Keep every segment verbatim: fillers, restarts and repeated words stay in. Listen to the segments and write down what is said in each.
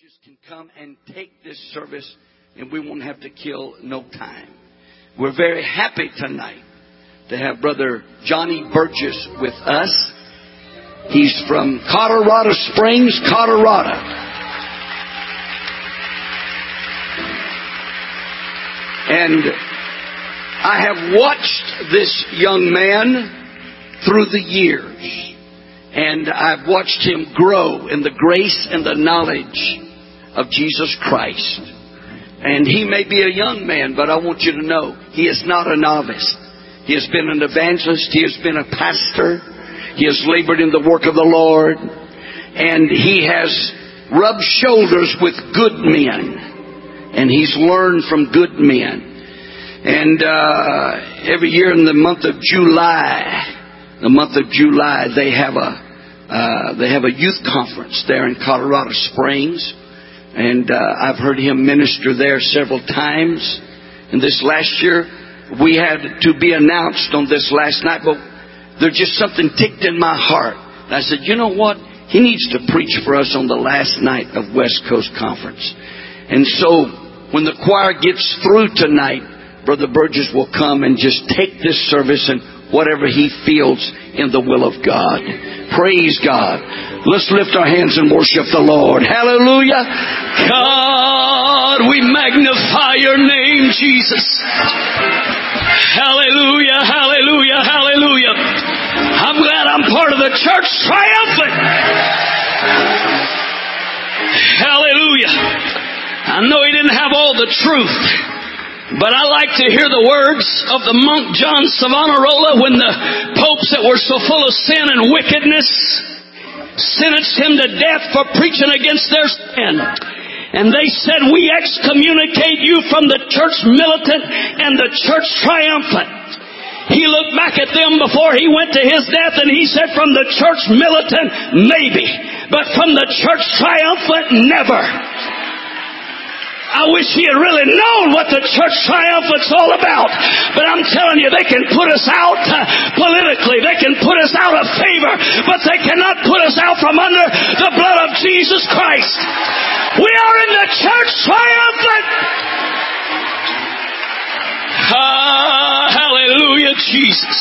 Just can come and take this service, and we won't have to kill no time. We're very happy tonight to have Brother Johnny Burgess with us. He's from Colorado Springs, Colorado. And I have watched this young man through the years. And I've watched him grow in the grace and the knowledge of Jesus Christ. And he may be a young man, but I want you to know he is not a novice. He has been an evangelist. He has been a pastor. He has labored in the work of the Lord. And he has rubbed shoulders with good men. And he's learned from good men. And uh, every year in the month of July, the month of July, they have a uh, they have a youth conference there in Colorado Springs. And uh, I've heard him minister there several times. And this last year, we had to be announced on this last night, but there's just something ticked in my heart. And I said, you know what? He needs to preach for us on the last night of West Coast Conference. And so, when the choir gets through tonight, Brother Burgess will come and just take this service and whatever he feels in the will of God. Praise God. Let's lift our hands and worship the Lord. Hallelujah. God, we magnify your name, Jesus. Hallelujah, hallelujah, hallelujah. I'm glad I'm part of the church triumphant. Hallelujah. I know he didn't have all the truth, but I like to hear the words of the monk John Savonarola when the popes that were so full of sin and wickedness sentenced him to death for preaching against their sin. And they said, we excommunicate you from the church militant and the church triumphant. He looked back at them before he went to his death and he said, from the church militant, maybe. But from the church triumphant, never. I wish he had really known what the church triumphant's all about. But I'm telling you, they can put us out uh, politically. They can put us out of favor. But they cannot put us out from under the blood of Jesus Christ. We are in the church triumphant. Ah, hallelujah, Jesus.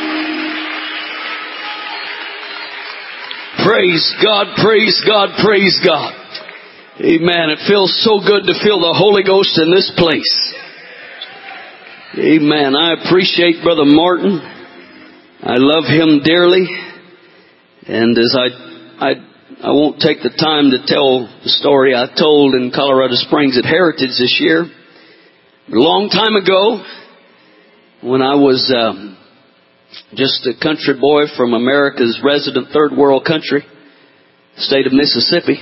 Praise God, praise God, praise God. Amen. It feels so good to feel the Holy Ghost in this place. Amen. I appreciate Brother Martin. I love him dearly. And as I, I, I won't take the time to tell the story I told in Colorado Springs at Heritage this year. A long time ago, when I was um, just a country boy from America's resident third world country, state of Mississippi.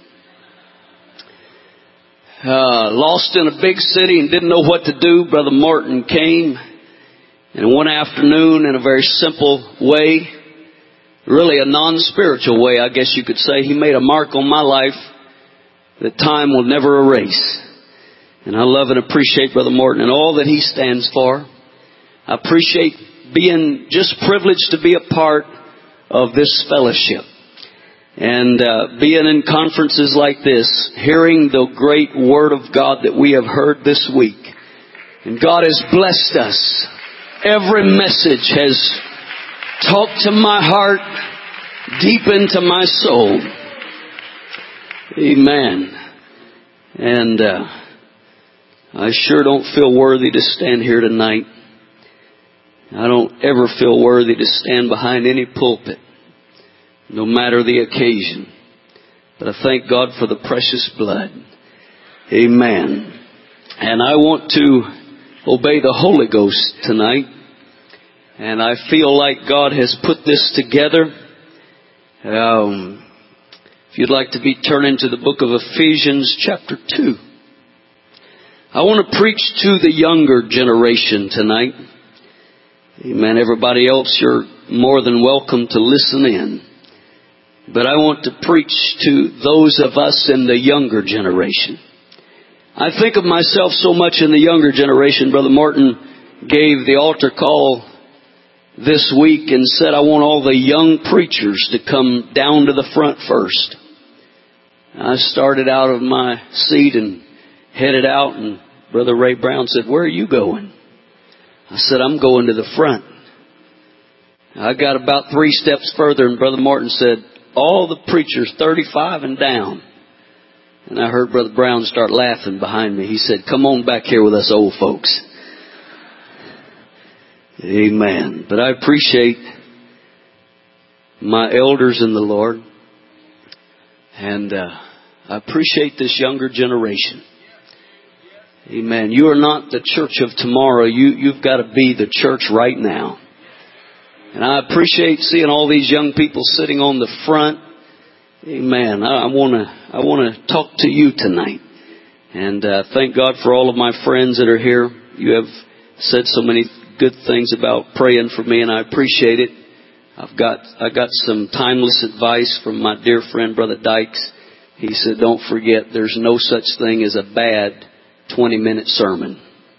Uh, lost in a big city and didn't know what to do, Brother Martin came. And one afternoon, in a very simple way, really a non-spiritual way, I guess you could say, he made a mark on my life that time will never erase. And I love and appreciate Brother Martin and all that he stands for. I appreciate being just privileged to be a part of this fellowship. And uh, being in conferences like this, hearing the great Word of God that we have heard this week. And God has blessed us. Every message has talked to my heart, deep into my soul. Amen. And uh, I sure don't feel worthy to stand here tonight. I don't ever feel worthy to stand behind any pulpit, no matter the occasion. But I thank God for the precious blood. Amen. And I want to obey the Holy Ghost tonight. And I feel like God has put this together. Um, if you'd like to be turning to the book of Ephesians chapter two. I want to preach to the younger generation tonight. Amen. Everybody else, you're more than welcome to listen in. But I want to preach to those of us in the younger generation. I think of myself so much in the younger generation. Brother Martin gave the altar call this week and said, I want all the young preachers to come down to the front first. I started out of my seat and headed out, and Brother Ray Brown said, "Where are you going?" I said, "I'm going to the front." I got about three steps further, and Brother Martin said, "All the preachers thirty-five and down." And I heard Brother Brown start laughing behind me. He said, "Come on back here with us old folks." Amen. But I appreciate my elders in the Lord. And uh, I appreciate this younger generation. Amen. You are not the church of tomorrow. You, you've got to be the church right now. And I appreciate seeing all these young people sitting on the front. Amen. I want to I want to talk to you tonight. And uh, thank God for all of my friends that are here. You have said so many good things about praying for me, and I appreciate it. I've got I got some timeless advice from my dear friend Brother Dykes. He said, "Don't forget, there's no such thing as a bad twenty-minute sermon."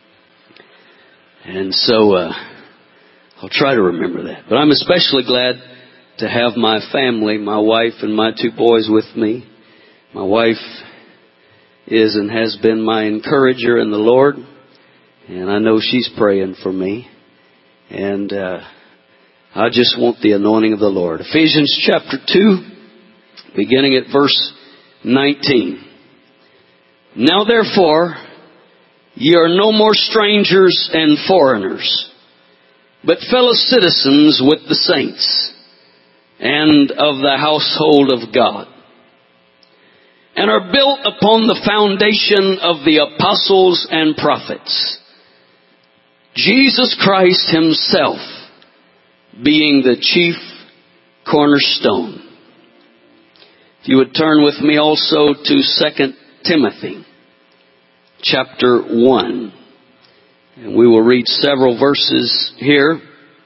And so uh, I'll try to remember that. But I'm especially glad to have my family, my wife and my two boys with me. My wife is and has been my encourager in the Lord, and I know she's praying for me. And uh, I just want the anointing of the Lord. Ephesians chapter two, beginning at verse nineteen. "Now therefore, ye are no more strangers and foreigners, but fellow citizens with the saints, and of the household of God, and are built upon the foundation of the apostles and prophets, Jesus Christ himself being the chief cornerstone." If you would turn with me also to Second Timothy chapter one. And we will read several verses here,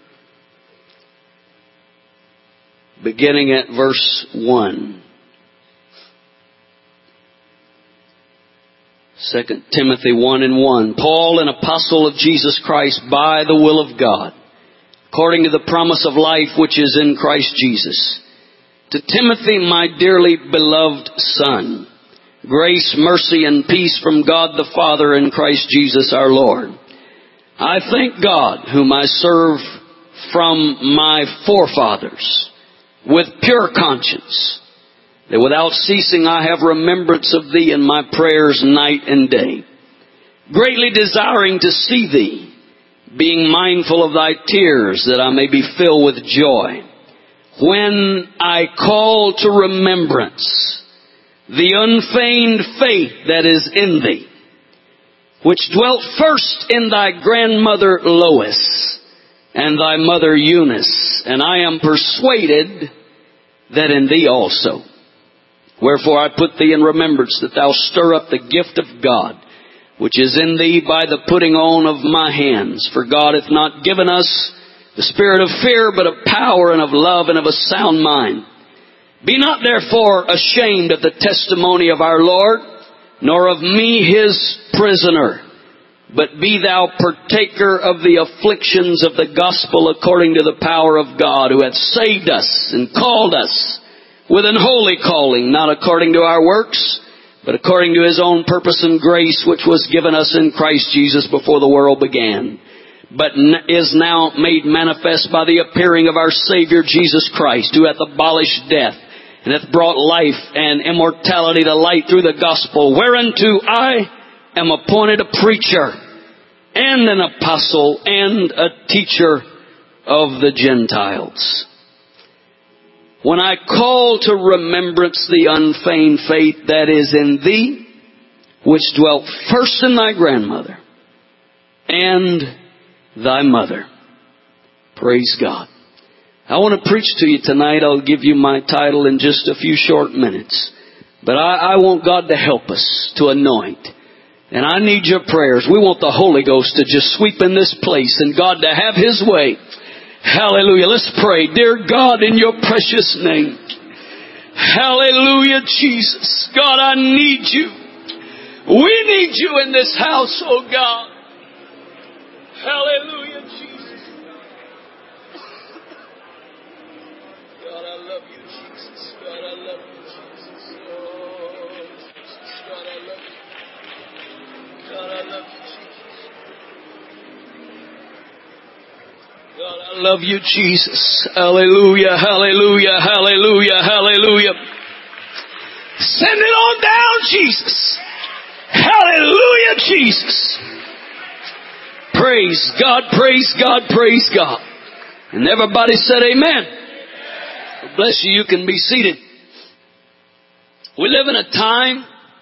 beginning at verse one. Second Timothy one and one. "Paul, an apostle of Jesus Christ by the will of God, according to the promise of life which is in Christ Jesus. To Timothy, my dearly beloved son, grace, mercy, and peace from God the Father and Christ Jesus our Lord. I thank God, whom I serve from my forefathers, with pure conscience, that without ceasing I have remembrance of thee in my prayers night and day, greatly desiring to see thee, being mindful of thy tears, that I may be filled with joy, when I call to remembrance the unfeigned faith that is in thee, which dwelt first in thy grandmother Lois and thy mother Eunice, and I am persuaded that in thee also. Wherefore I put thee in remembrance, that thou stir up the gift of God, which is in thee by the putting on of my hands. For God hath not given us the spirit of fear, but of power and of love and of a sound mind. Be not therefore ashamed of the testimony of our Lord, nor of me his prisoner, but be thou partaker of the afflictions of the gospel according to the power of God, who hath saved us and called us with an holy calling, not according to our works, but according to his own purpose and grace, which was given us in Christ Jesus before the world began, but is now made manifest by the appearing of our Savior Jesus Christ, who hath abolished death, and hath brought life and immortality to light through the gospel, whereunto I am appointed a preacher and an apostle and a teacher of the Gentiles. When I call to remembrance the unfeigned faith that is in thee, which dwelt first in thy grandmother and thy mother." Praise God. I want to preach to you tonight. I'll give you my title in just a few short minutes. But I, I want God to help us, to anoint. And I need your prayers. We want the Holy Ghost to just sweep in this place and God to have his way. Hallelujah. Let's pray. Dear God, in your precious name. Hallelujah, Jesus. God, I need you. We need you in this house, oh God. Hallelujah, Jesus. God, I love you, Jesus. God, I love you, Jesus. Oh. God, I love you, Jesus. Hallelujah, hallelujah, hallelujah, hallelujah. Send it on down, Jesus. Hallelujah, Jesus. Praise God, praise God, praise God. And everybody said amen. Bless you, you can be seated. We live in a time,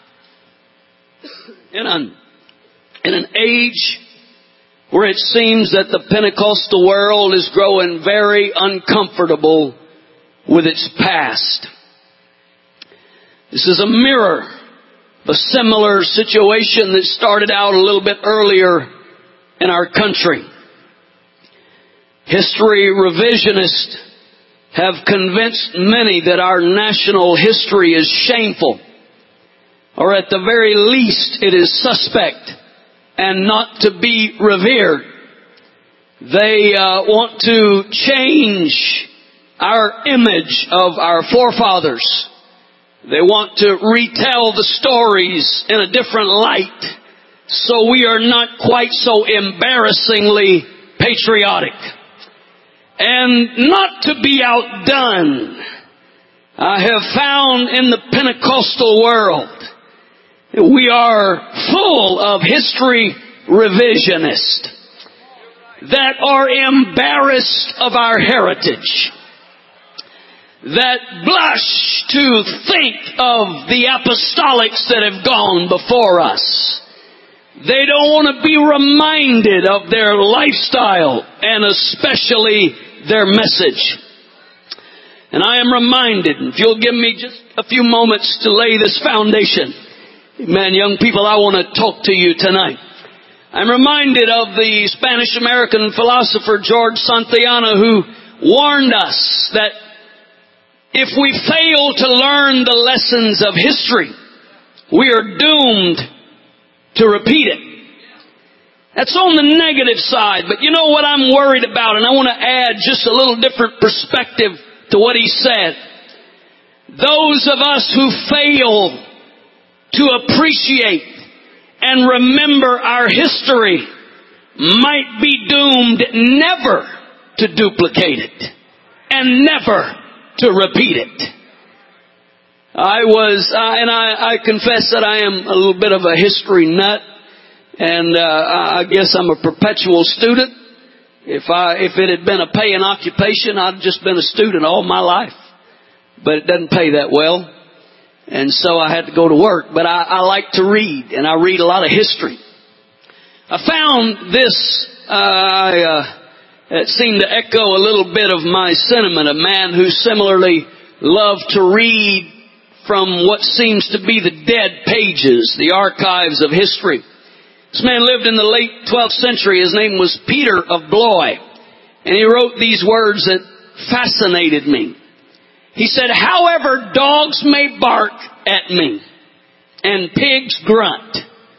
in an, in an age where it seems that the Pentecostal world is growing very uncomfortable with its past. This is a mirror of a similar situation that started out a little bit earlier in our country. History revisionists have convinced many that our national history is shameful, or at the very least it is suspect and not to be revered. They uh, want to change our image of our forefathers. They want to retell the stories in a different light, so we are not quite so embarrassingly patriotic. And not to be outdone, I have found in the Pentecostal world, we are full of history revisionists that are embarrassed of our heritage, that blush to think of the apostolics that have gone before us. They don't want to be reminded of their lifestyle and especially their message. And I am reminded, if you'll give me just a few moments to lay this foundation. Amen, young people, I want to talk to you tonight. I'm reminded of the Spanish-American philosopher George Santayana, who warned us that if we fail to learn the lessons of history, we are doomed to repeat it. That's on the negative side, but you know what I'm worried about, and I want to add just a little different perspective to what he said. Those of us who fail to appreciate and remember our history might be doomed never to duplicate it and never to repeat it. I was, uh, and I, I confess that I am a little bit of a history nut, and uh, I guess I'm a perpetual student. If I, if it had been a paying occupation, I'd just been a student all my life. But it doesn't pay that well, and so I had to go to work. But I, I like to read, and I read a lot of history. I found this. Uh, I, uh, it seemed to echo a little bit of my sentiment. A man who similarly loved to read from what seems to be the dead pages, the archives of history. This man lived in the late twelfth century. His name was Peter of Blois. And he wrote these words that fascinated me. He said, "However dogs may bark at me and pigs grunt,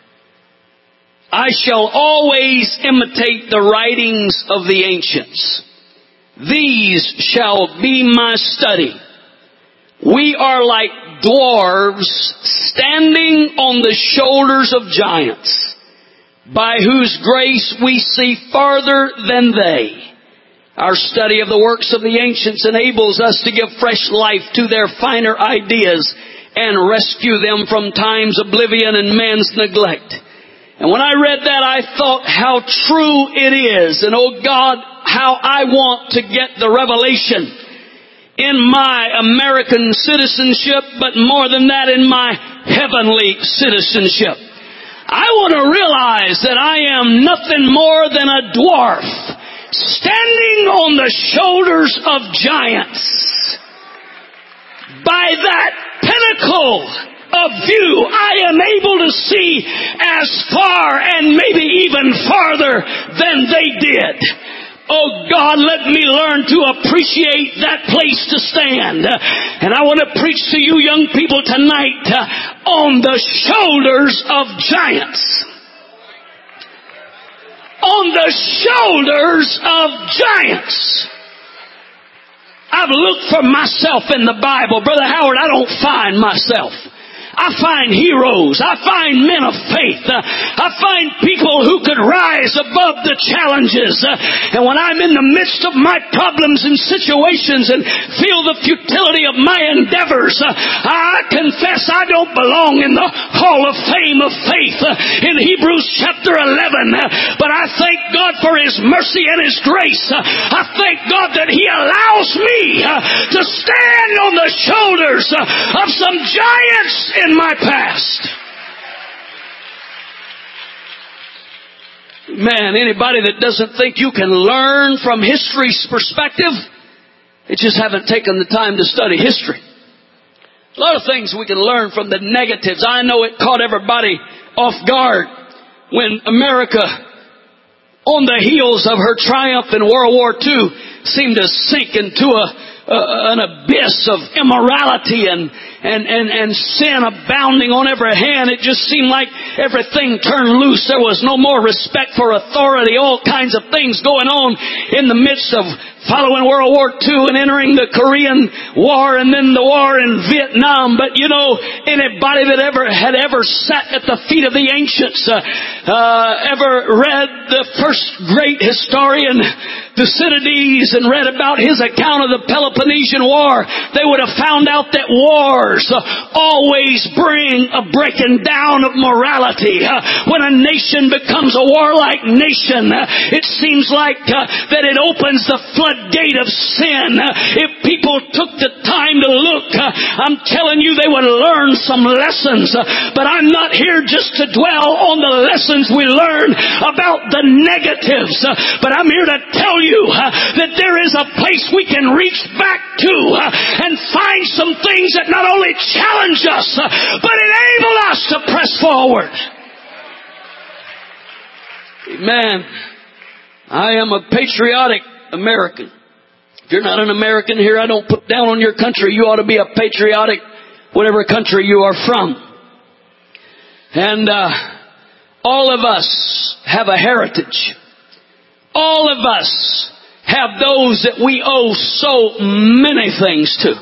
I shall always imitate the writings of the ancients. These shall be my study. We are like dwarves standing on the shoulders of giants, by whose grace we see farther than they. Our study of the works of the ancients enables us to give fresh life to their finer ideas and rescue them from time's oblivion and man's neglect." And when I read that, I thought how true it is. And oh God, how I want to get the revelation in my American citizenship, but more than that, in my heavenly citizenship. I want to realize that I am nothing more than a dwarf standing on the shoulders of giants. By that pinnacle of view, I am able to see as far and maybe even farther than they did. Oh God, let me learn to appreciate that place to stand. And I want to preach to you young people tonight uh, on the shoulders of giants. On the shoulders of giants. I've looked for myself in the Bible. Brother Howard, I don't find myself. I find heroes. I find men of faith. I find people who could rise above the challenges. And when I'm in the midst of my problems and situations and feel the futility of my endeavors, I confess I don't belong in the Hall of Fame of faith in Hebrews chapter eleven. But I thank God for His mercy and His grace. I thank God that He allows me to stand on the shoulders of some giants in my past. Man, anybody that doesn't think you can learn from history's perspective, they just haven't taken the time to study history. A lot of things we can learn from the negatives. I know it caught everybody off guard when America, on the heels of her triumph in World War Two, seemed to sink into a, a an abyss of immorality and and and and sin abounding on every hand. It just seemed like everything turned loose. There was no more respect for authority. All kinds of things going on in the midst of following World War Two and entering the Korean War and then the war in Vietnam. But you know, anybody that ever had ever sat at the feet of the ancients, uh, uh, ever read the first great historian, Thucydides, and read about his account of the Peloponnesian War, they would have found out that wars uh, always bring a breaking down of morality. Uh, when a nation becomes a warlike nation, uh, it seems like uh, that it opens the flood gate of sin. If people took the time to look, I'm telling you they would learn some lessons. But I'm not here just to dwell on the lessons we learn about the negatives. But I'm here to tell you that there is a place we can reach back to and find some things that not only challenge us, but enable us to press forward. Amen. I am a patriotic American. If you're not an American here, I don't put down on your country. You ought to be a patriotic, whatever country you are from. And uh, all of us have a heritage. All of us have those that we owe so many things to.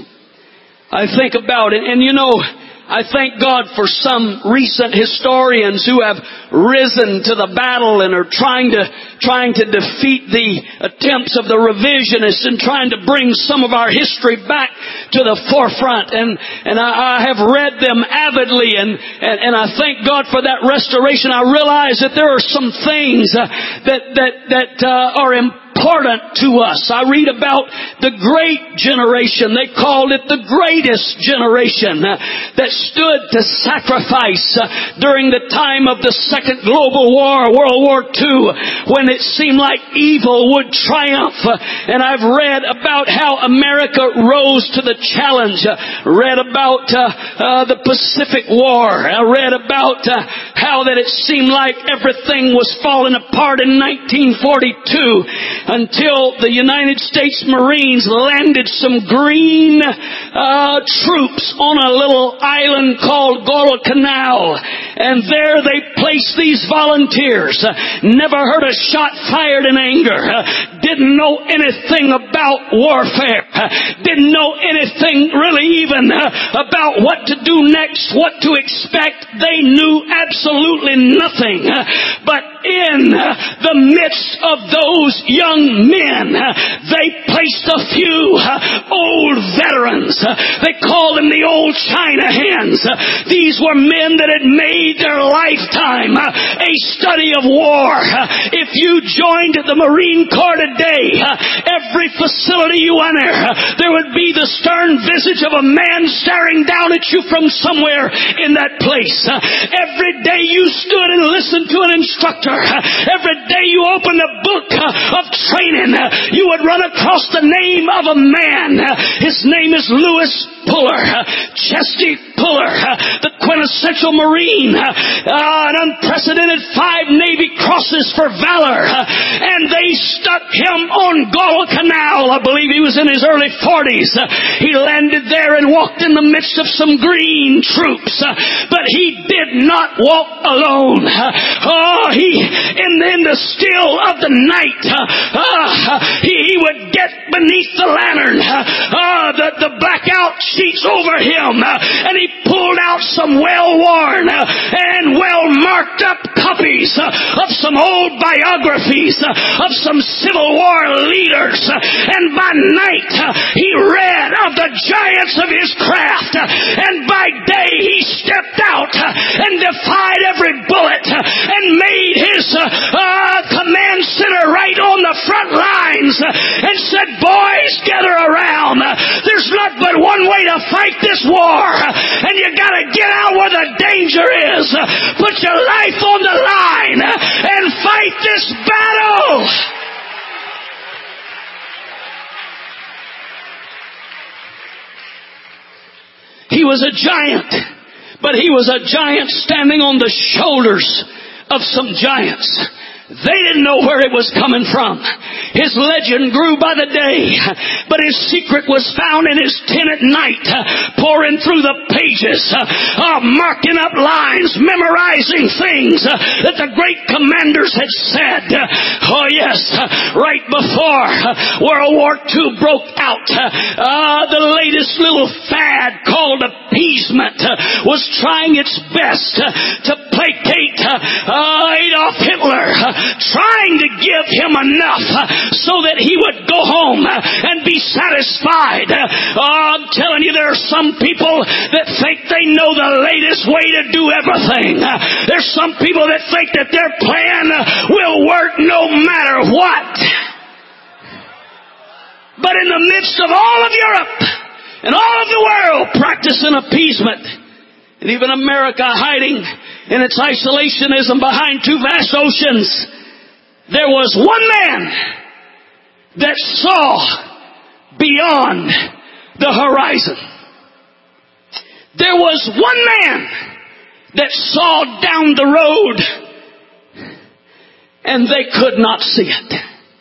I think about it, and you know, I thank God for some recent historians who have risen to the battle and are trying to trying to defeat the attempts of the revisionists and trying to bring some of our history back to the forefront. And and I, I have read them avidly, and, and and I thank God for that restoration. I realize that there are some things uh, that that that uh, are important. important to us. I read about the great generation. They called it the greatest generation uh, that stood to sacrifice uh, during the time of the Second Global War, World War Two, when it seemed like evil would triumph. Uh, and I've read about how America rose to the challenge. Uh, read about uh, uh, the Pacific War. I read about uh, how that it seemed like everything was falling apart in nineteen forty-two. Until the United States Marines landed some green uh, troops on a little island called Guadalcanal. And there they placed these volunteers. Uh, never heard a shot fired in anger. Uh, didn't know anything about warfare. Uh, didn't know anything really even uh, about what to do next, what to expect. They knew absolutely nothing. Uh, but in uh, the midst of those young men, uh, they placed a few uh, old veterans. Uh, they called them the old China hands. Uh, these were men that had made their lifetime uh, a study of war. Uh, if you joined the Marine Corps today, uh, every facility you enter, uh, there would be the stern visage of a man staring down at you from somewhere in that place. Uh, every day you stood and listened to an instructor. Every day you opened a book of training, you would run across the name of a man. His name is Lewis Puller, Chesty Puller, the quintessential Marine, uh, an unprecedented five Navy crosses for valor. And they stuck him on Guadalcanal. I believe he was in his early forties. He landed there and walked in the midst of some green troops. But he did not walk alone. Oh, he, in, in the still of the night, uh, he, he would get beneath the lantern, uh, the, the blackout sheets over him, and he pulled out some well-worn and well-marked up copies of some old biographies of some Civil War leaders. And by night, he read of the giants of his craft. And by day, he stepped out and defied every bullet and made his uh, command center right on the front lines and said, boys, gather around. There's not but one way to fight this war, and you got to get out where the danger is. Put your life on the line and fight this battle. He was a giant, but he was a giant standing on the shoulders of some giants. They didn't know where it was coming from. His legend grew by the day, but his secret was found in his tent at night, pouring through the pages, uh, marking up lines, memorizing things uh, that the great commanders had said. Oh yes, right before World War Two broke out, uh, the latest little fad called appeasement uh, was trying its best uh, to placate uh, Adolf Hitler, uh, trying to give him enough uh, so that he would go home uh, and be satisfied. Uh, oh, I'm telling you, there are some people that think they know the latest way to do everything. Uh, there's some people that think that their plan uh, will work no matter what. But in the midst of all of Europe and all of the world practicing appeasement, and even America hiding in its isolationism behind two vast oceans, there was one man that saw beyond the horizon. There was one man that saw down the road, and they could not see it.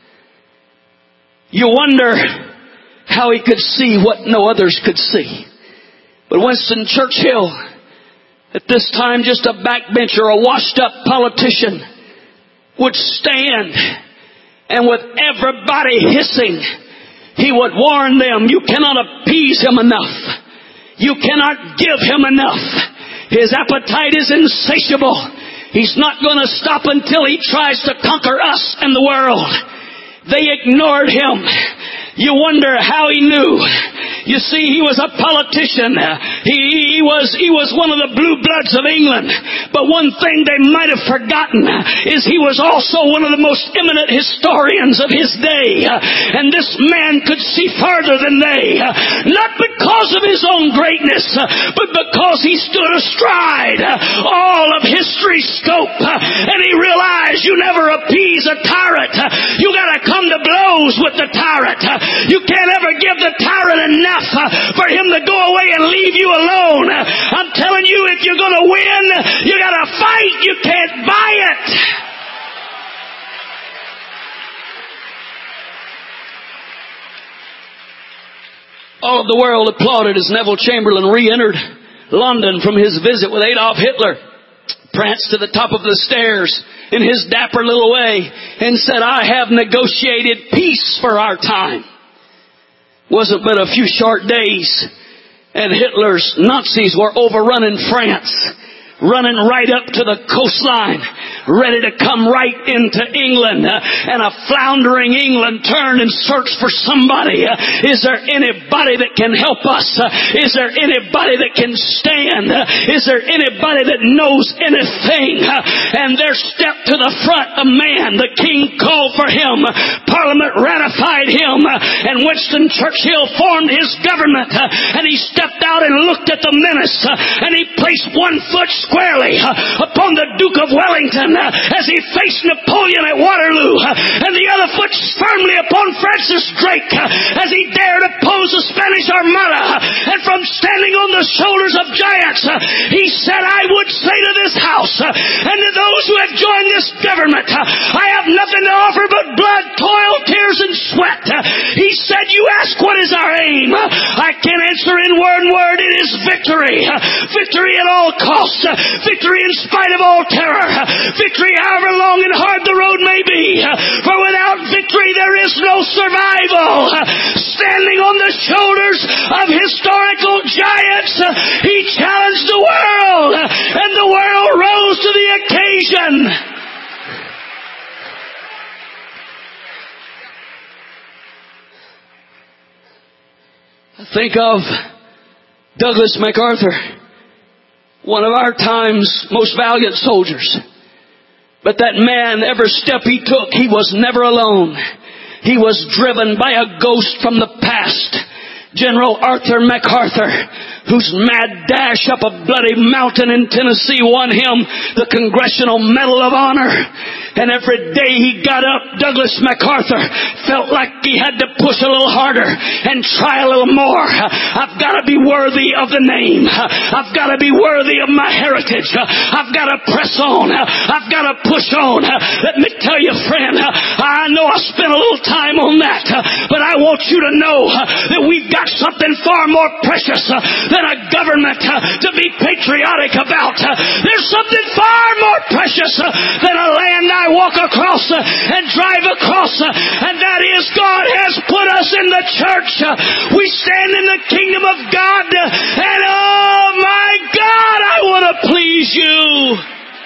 You wonder how he could see what no others could see. But Winston Churchill, at this time just a backbencher, a washed-up politician, would stand, and with everybody hissing, he would warn them, you cannot appease him enough. You cannot give him enough. His appetite is insatiable. He's not going to stop until he tries to conquer us and the world. They ignored him. You wonder how he knew. You see, he was a politician. He, he was he was one of the blue bloods of England. But one thing they might have forgotten is he was also one of the most eminent historians of his day. And this man could see farther than they. Not because of his own greatness, but because he stood astride all of history's scope. And he realized you never appease a tyrant. You got to come to blows with the tyrant. You can't ever give the tyrant enough for him to go away and leave you alone. I'm telling you, if you're going to win, you got to fight. You can't buy it. All of the world applauded as Neville Chamberlain re-entered London from his visit with Adolf Hitler, pranced to the top of the stairs in his dapper little way and said, I have negotiated peace for our time. Wasn't but a few short days, and Hitler's Nazis were overrunning France, running right up to the coastline, ready to come right into England. And a floundering England turned and searched for somebody. Is there anybody that can help us? Is there anybody that can stand? Is there anybody that knows anything? And there stepped to the front a man. The king called for him. Parliament ratified him. And Winston Churchill formed his government. And he stepped out and looked at the menace. And he placed one foot squarely upon the Duke of Wellington as he faced Napoleon at Waterloo, and the other foot firmly upon Francis Drake as he dared oppose the Spanish Armada. And from standing on the shoulders of giants, he said, I would say to this house and to those who have joined this government, I have nothing to offer but blood, toil, tears, and sweat. He said, you ask what is our aim? I can answer in one word, it is victory. Victory at all costs. Victory in spite of all terror. Victory however long and hard the road may be. For without victory there is no survival. Standing on the shoulders of historical giants, he challenged the world, and the world rose to the occasion. Think of Douglas MacArthur, one of our time's most valiant soldiers. But that man, every step he took, he was never alone. He was driven by a ghost from the past. General Arthur MacArthur, whose mad dash up a bloody mountain in Tennessee won him the Congressional Medal of Honor. And every day he got up, Douglas MacArthur felt like he had to push a little harder and try a little more. I've got to be worthy of the name. I've got to be worthy of my heritage. I've got to press on. I've got to push on. Let me tell you, friend, I know I spent a little time on that, but I want you to know that we've got something far more precious than a government to be patriotic about. There's something far more precious than a land I walk across and drive across, and that is God has put us in the church. We stand in the kingdom of God, and oh my God, I want to please you.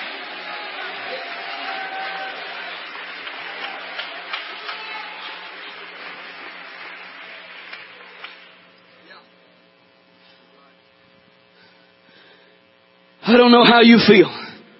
I don't know how you feel,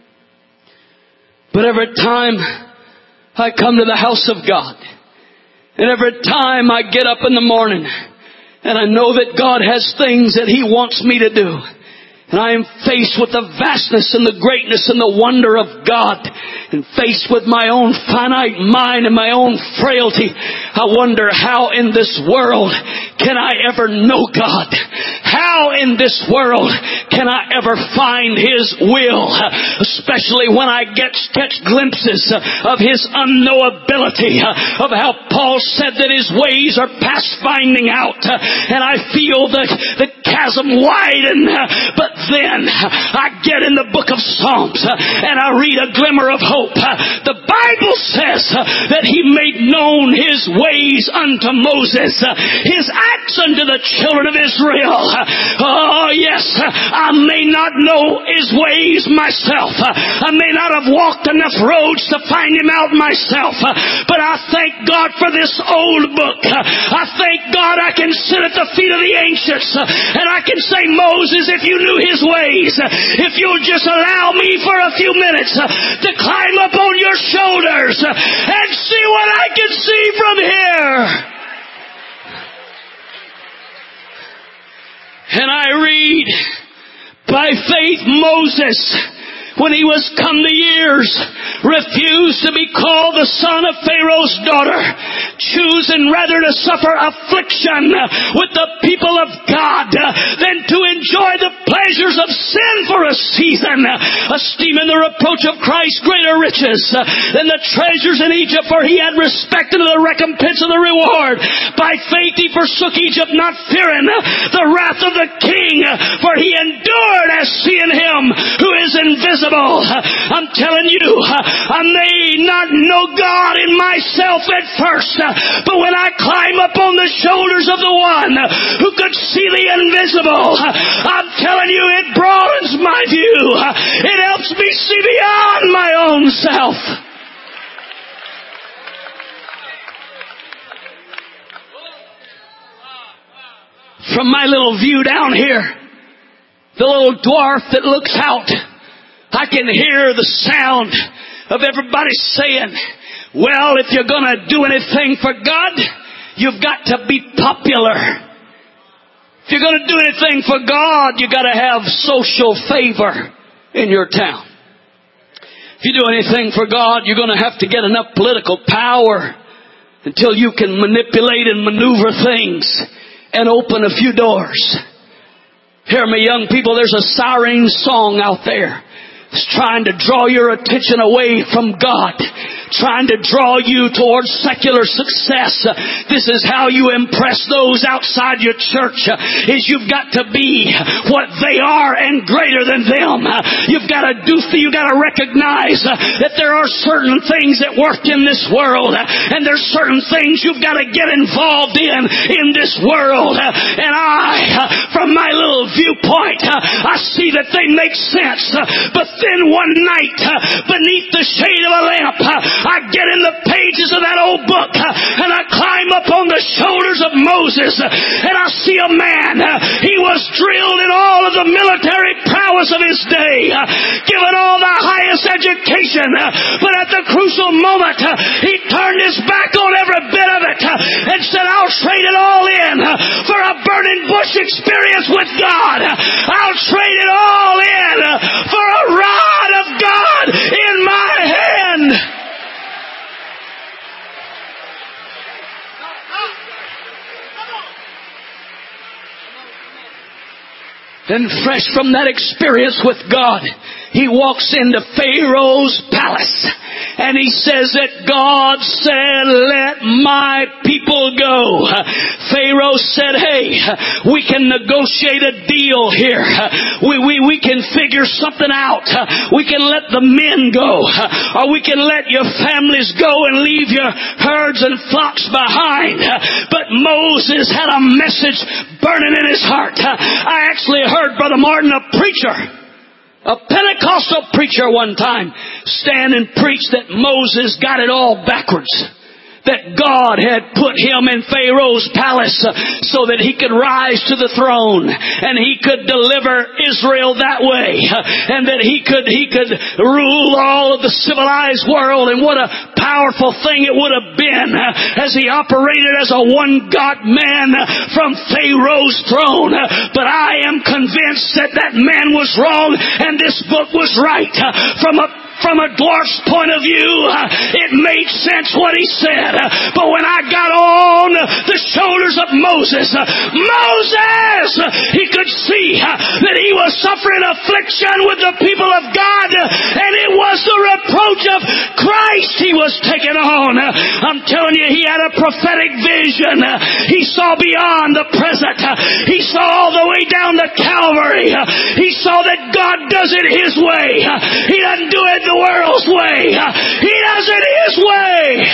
but every time I come to the house of God, and every time I get up in the morning, and I know that God has things that He wants me to do, and I am faced with the vastness and the greatness and the wonder of God, and faced with my own finite mind and my own frailty, I wonder how in this world can I ever know God? How in this world can I ever find His will? Especially when I get catch glimpses of His unknowability, of how Paul said that His ways are past finding out, and I feel the, the chasm widen. But then I get in the book of Psalms and I read a glimmer of hope. The Bible says that He made known His ways unto Moses, His acts unto the children of Israel. Oh yes, I may not know His ways myself. I may not have walked enough roads to find Him out myself. But I thank God for this old book. I thank God I can sit at the feet of the ancients and I can say, Moses, if you knew His ways, if you'll just allow me for a few minutes to climb up on your shoulders and see what I can see from here. And I read, by faith Moses, when he was come to years, refused to be called the son of Pharaoh's daughter, choosing rather to suffer affliction with the people of God than to enjoy the pleasures of sin for a season, esteeming the reproach of Christ greater riches than the treasures in Egypt, for he had respect unto the recompense of the reward. By faith he forsook Egypt, not fearing the wrath of the king, for he endured as seeing Him who is invisible. I'm telling you, I may not know God in myself at first, but when I climb up on the shoulders of the one who could see the invisible, I'm telling you, it broadens my view. It helps me see beyond my own self. From my little view down here, the little dwarf that looks out, I can hear the sound of everybody saying, well, if you're going to do anything for God, you've got to be popular. If you're going to do anything for God, you've got to have social favor in your town. If you do anything for God, you're going to have to get enough political power until you can manipulate and maneuver things and open a few doors. Hear me, young people, there's a siren song out there. It's trying to draw your attention away from God. trying to draw you towards secular success. This is how you impress those outside your church, is you've got to be what they are and greater than them. You've got to do, you got to recognize that there are certain things that work in this world, and there's certain things you've got to get involved in in this world. And I, from my little viewpoint, I see that they make sense. But then one night, beneath the shade of a lamp, I get in the pages of that old book, and I climb up on the shoulders of Moses, and I see a man. He was drilled in all of the military prowess of his day, given all the highest education, but at the crucial moment, he turned his back on every bit of it and said, I'll trade it all in for a burning bush experience with God. I'll trade it all in for a rod of God in my hand. And fresh from that experience with God, he walks into Pharaoh's palace. And he says that God said, let my people go. Pharaoh said, hey, we can negotiate a deal here. We, we, we can figure something out. We can let the men go. Or we can let your families go and leave your herds and flocks behind. But Moses had a message burning in his heart. I actually heard Brother Martin, a preacher, a Pentecostal preacher one time, stand and preach that Moses got it all backwards. That God had put him in Pharaoh's palace so that he could rise to the throne and he could deliver Israel that way, and that he could he could rule all of the civilized world. And what a powerful thing it would have been as he operated as a one God man from Pharaoh's throne. But I am convinced that that man was wrong and this book was right. From a From a dwarf's point of view, it made sense what he said. But when I got on the shoulders of Moses, Moses, he could see that he was suffering affliction with the people of God, and it was the reproach of Christ he was taking on. I'm telling you, he had a prophetic vision. He saw beyond the present. He saw all the way down to Calvary. He saw that God does it his way. He doesn't do it the world's way. He does it his way.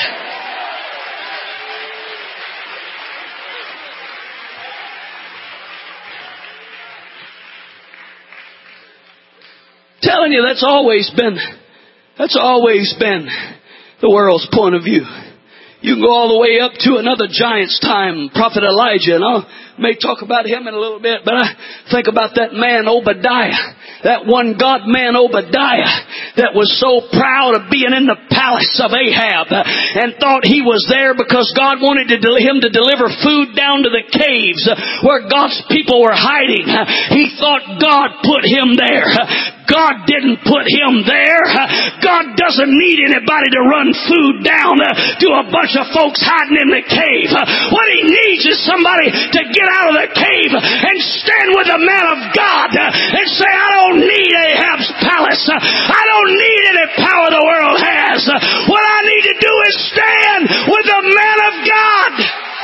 Telling you, that's always been, that's always been the world's point of view. You can go all the way up to another giant's time, Prophet Elijah, and I may talk about him in a little bit, but I think about that man Obadiah. That one God man Obadiah that was so proud of being in the palace of Ahab and thought he was there because God wanted to del- him to deliver food down to the caves where God's people were hiding. He thought God put him there. God didn't put him there. God doesn't need anybody to run food down to a bunch of folks hiding in the cave. What he needs is somebody to get out of the cave and stand with the man of God and say, I don't need Ahab's palace. I don't need any power the world has. What I need to do is stand with the man of God.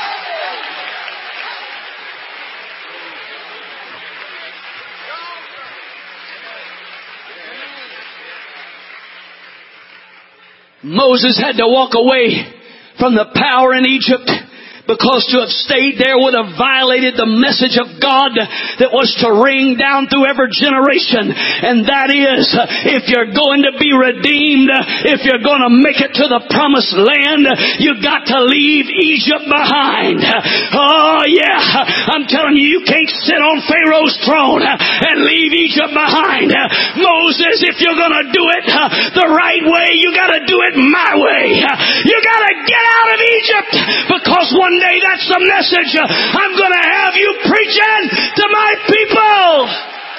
Moses had to walk away from the power in Egypt, because to have stayed there would have violated the message of God that was to ring down through every generation. And that is, if you're going to be redeemed, if you're going to make it to the promised land, you've got to leave Egypt behind. Oh yeah, I'm telling you, you can't sit on Pharaoh's throne and leave Egypt behind. Moses, if you're going to do it the right way, you got to do it my way. You got to get out of Egypt, because one day that's the message I'm going to have you preaching to my people.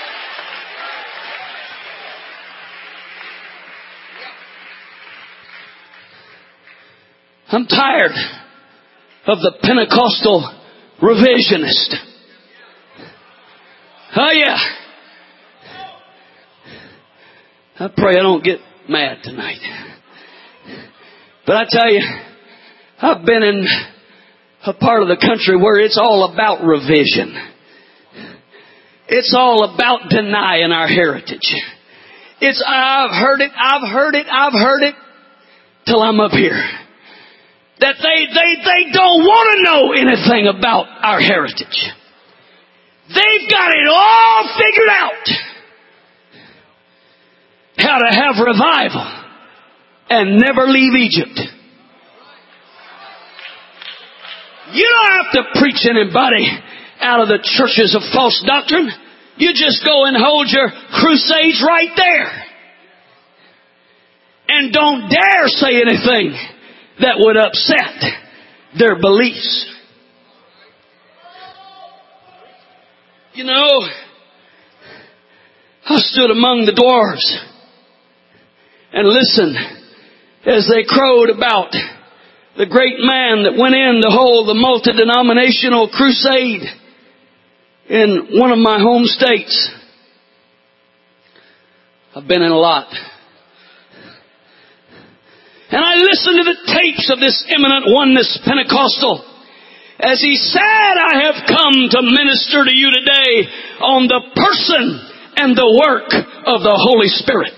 I'm tired of the Pentecostal revisionist. Oh yeah. I pray I don't get mad tonight. But I tell you, I've been in a part of the country where it's all about revision. It's all about denying our heritage. It's, I've heard it, I've heard it, I've heard it, till I'm up here. That they, they, they don't want to know anything about our heritage. They've got it all figured out. How to have revival and never leave Egypt. You don't have to preach anybody out of the churches of false doctrine. You just go and hold your crusades right there. And don't dare say anything that would upset their beliefs. You know, I stood among the dwarves and listened as they crowed about the great man that went in to hold the multi-denominational crusade in one of my home states. I've been in a lot. And I listened to the tapes of this eminent oneness Pentecostal as he said, I have come to minister to you today on the person and the work of the Holy Spirit.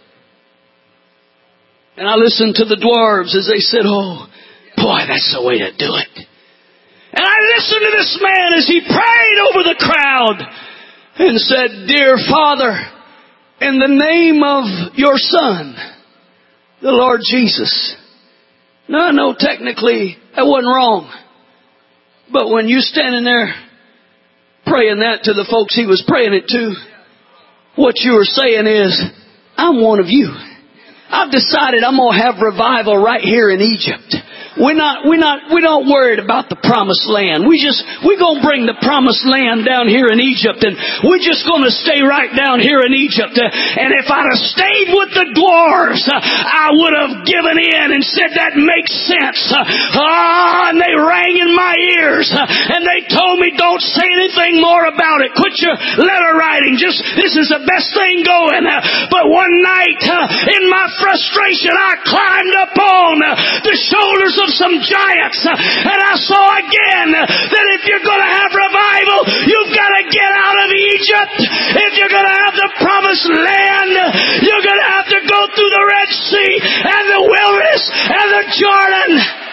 And I listened to the dwarves as they said, oh, boy, that's the way to do it. And I listened to this man as he prayed over the crowd and said, dear Father, in the name of your Son, the Lord Jesus. Now I know technically that wasn't wrong. But when you standing there praying that to the folks he was praying it to, what you were saying is, I'm one of you. I've decided I'm going to have revival right here in Egypt. We're not, we're not, we don't worry about the promised land. We just, we're going to bring the promised land down here in Egypt, and we're just going to stay right down here in Egypt. And if I'd have stayed with the dwarves, I would have given in and said that makes sense. Ah, and they rang in my ears, and they told me don't say anything more about it. Quit your letter writing. Just, this is the best thing going. But one night, in my frustration, I climbed up on the shoulders of some giants, and I saw again that if you're going to have revival, you've got to get out of Egypt. If you're going to have the promised land, you're going to have to go through the Red Sea and the wilderness and the Jordan.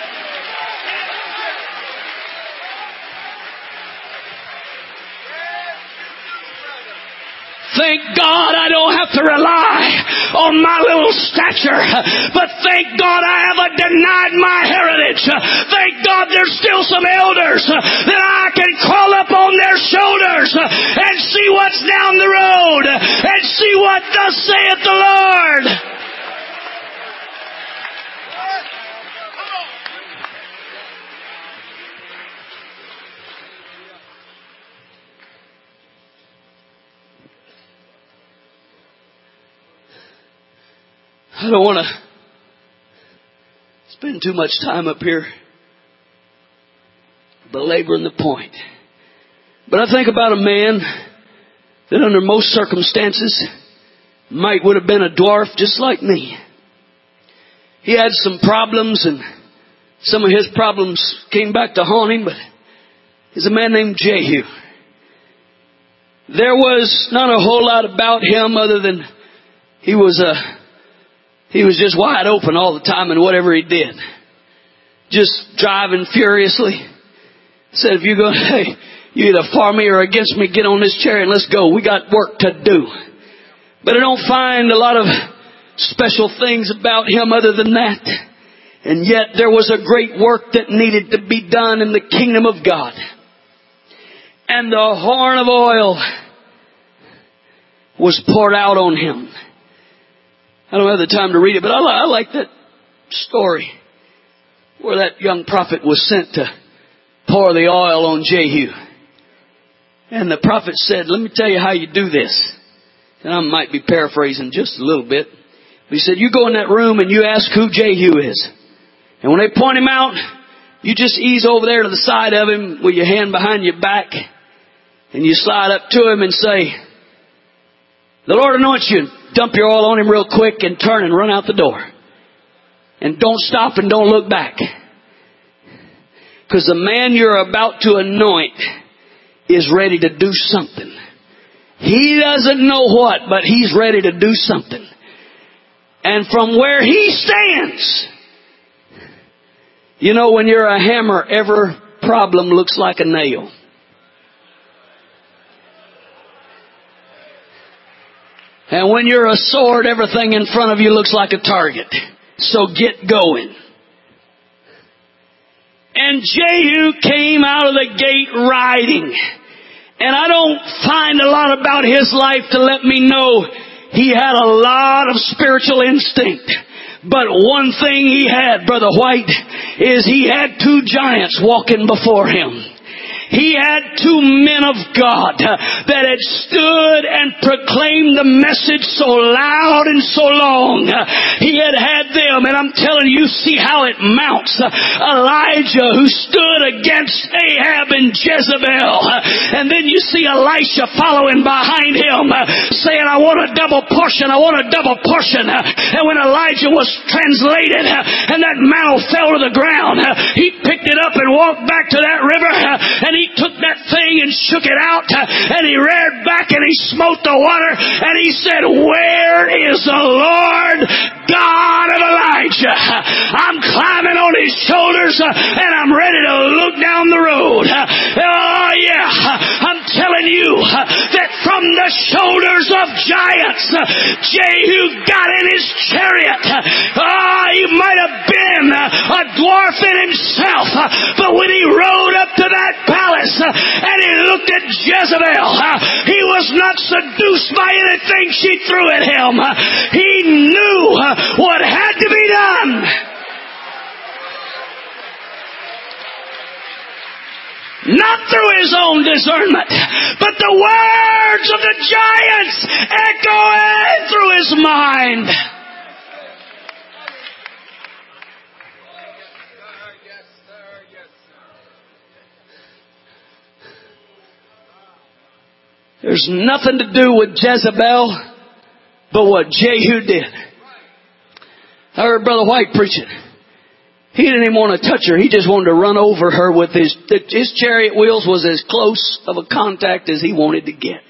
Thank God I don't have to rely on my little stature. But thank God I haven't denied my heritage. Thank God there's still some elders that I can crawl up on their shoulders and see what's down the road and see what thus saith the Lord. I don't want to spend too much time up here belaboring the point. But I think about a man that under most circumstances might would have been a dwarf just like me. He had some problems, and some of his problems came back to haunt him, but he's a man named Jehu. There was not a whole lot about him other than he was a He was just wide open all the time in whatever he did. Just driving furiously. Said, if you're going, hey, you either for me or against me, get on this chariot and let's go. We got work to do. But I don't find a lot of special things about him other than that. And yet there was a great work that needed to be done in the kingdom of God. And the horn of oil was poured out on him. I don't have the time to read it, but I, li- I like that story where that young prophet was sent to pour the oil on Jehu. And the prophet said, let me tell you how you do this. And I might be paraphrasing just a little bit. But he said, you go in that room and you ask who Jehu is. And when they point him out, you just ease over there to the side of him with your hand behind your back. And you slide up to him and say, the Lord anoints you. Dump your oil on him real quick and turn and run out the door. And don't stop and don't look back. Because the man you're about to anoint is ready to do something. He doesn't know what, but he's ready to do something. And from where he stands, you know, when you're a hammer, every problem looks like a nail. And when you're a sword, everything in front of you looks like a target. So get going. And Jehu came out of the gate riding. And I don't find a lot about his life to let me know he had a lot of spiritual instinct. But one thing he had, Brother White, is he had two giants walking before him. He had two men of God that had stood and proclaimed the message so loud and so long. He had had them, and I'm telling you, see how it mounts. Elijah, who stood against Ahab and Jezebel. And then you see Elisha following behind him, saying, I want a double portion, I want a double portion. And when Elijah was translated, and that mantle fell to the ground, he picked it up and walked back to that river, and he He took that thing and shook it out, and he reared back and he smote the water, and he said, where is the Lord God of Elijah? I'm climbing on his shoulders, and I'm ready to look down the road. Oh yeah, I'm telling you that from the shoulders of giants, Jehu got in his chariot. Oh, he might have been a dwarf in himself, but when he rode up to that palace, and he looked at Jezebel, he was not seduced by anything she threw at him. He knew what had to be done. Not through his own discernment, but the words of the giants echoing through his mind. There's nothing to do with Jezebel but what Jehu did. I heard Brother White preaching. He didn't even want to touch her. He just wanted to run over her with his, his chariot wheels was as close of a contact as he wanted to get.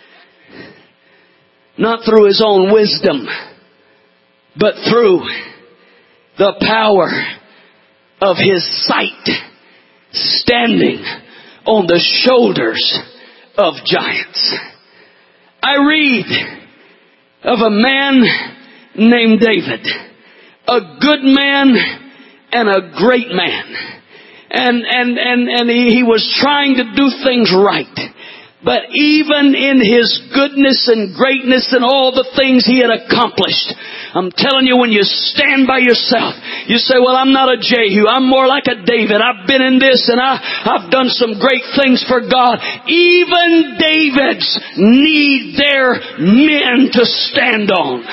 Not through his own wisdom, but through the power of his sight, standing on the shoulders of giants. I read of a man named David, a good man and a great man. And, and, and, and he, he was trying to do things right. But even in his goodness and greatness and all the things he had accomplished, I'm telling you, when you stand by yourself, you say, well, I'm not a Jehu. I'm more like a David. I've been in this and I, I've done some great things for God. Even Davids need their men to stand on.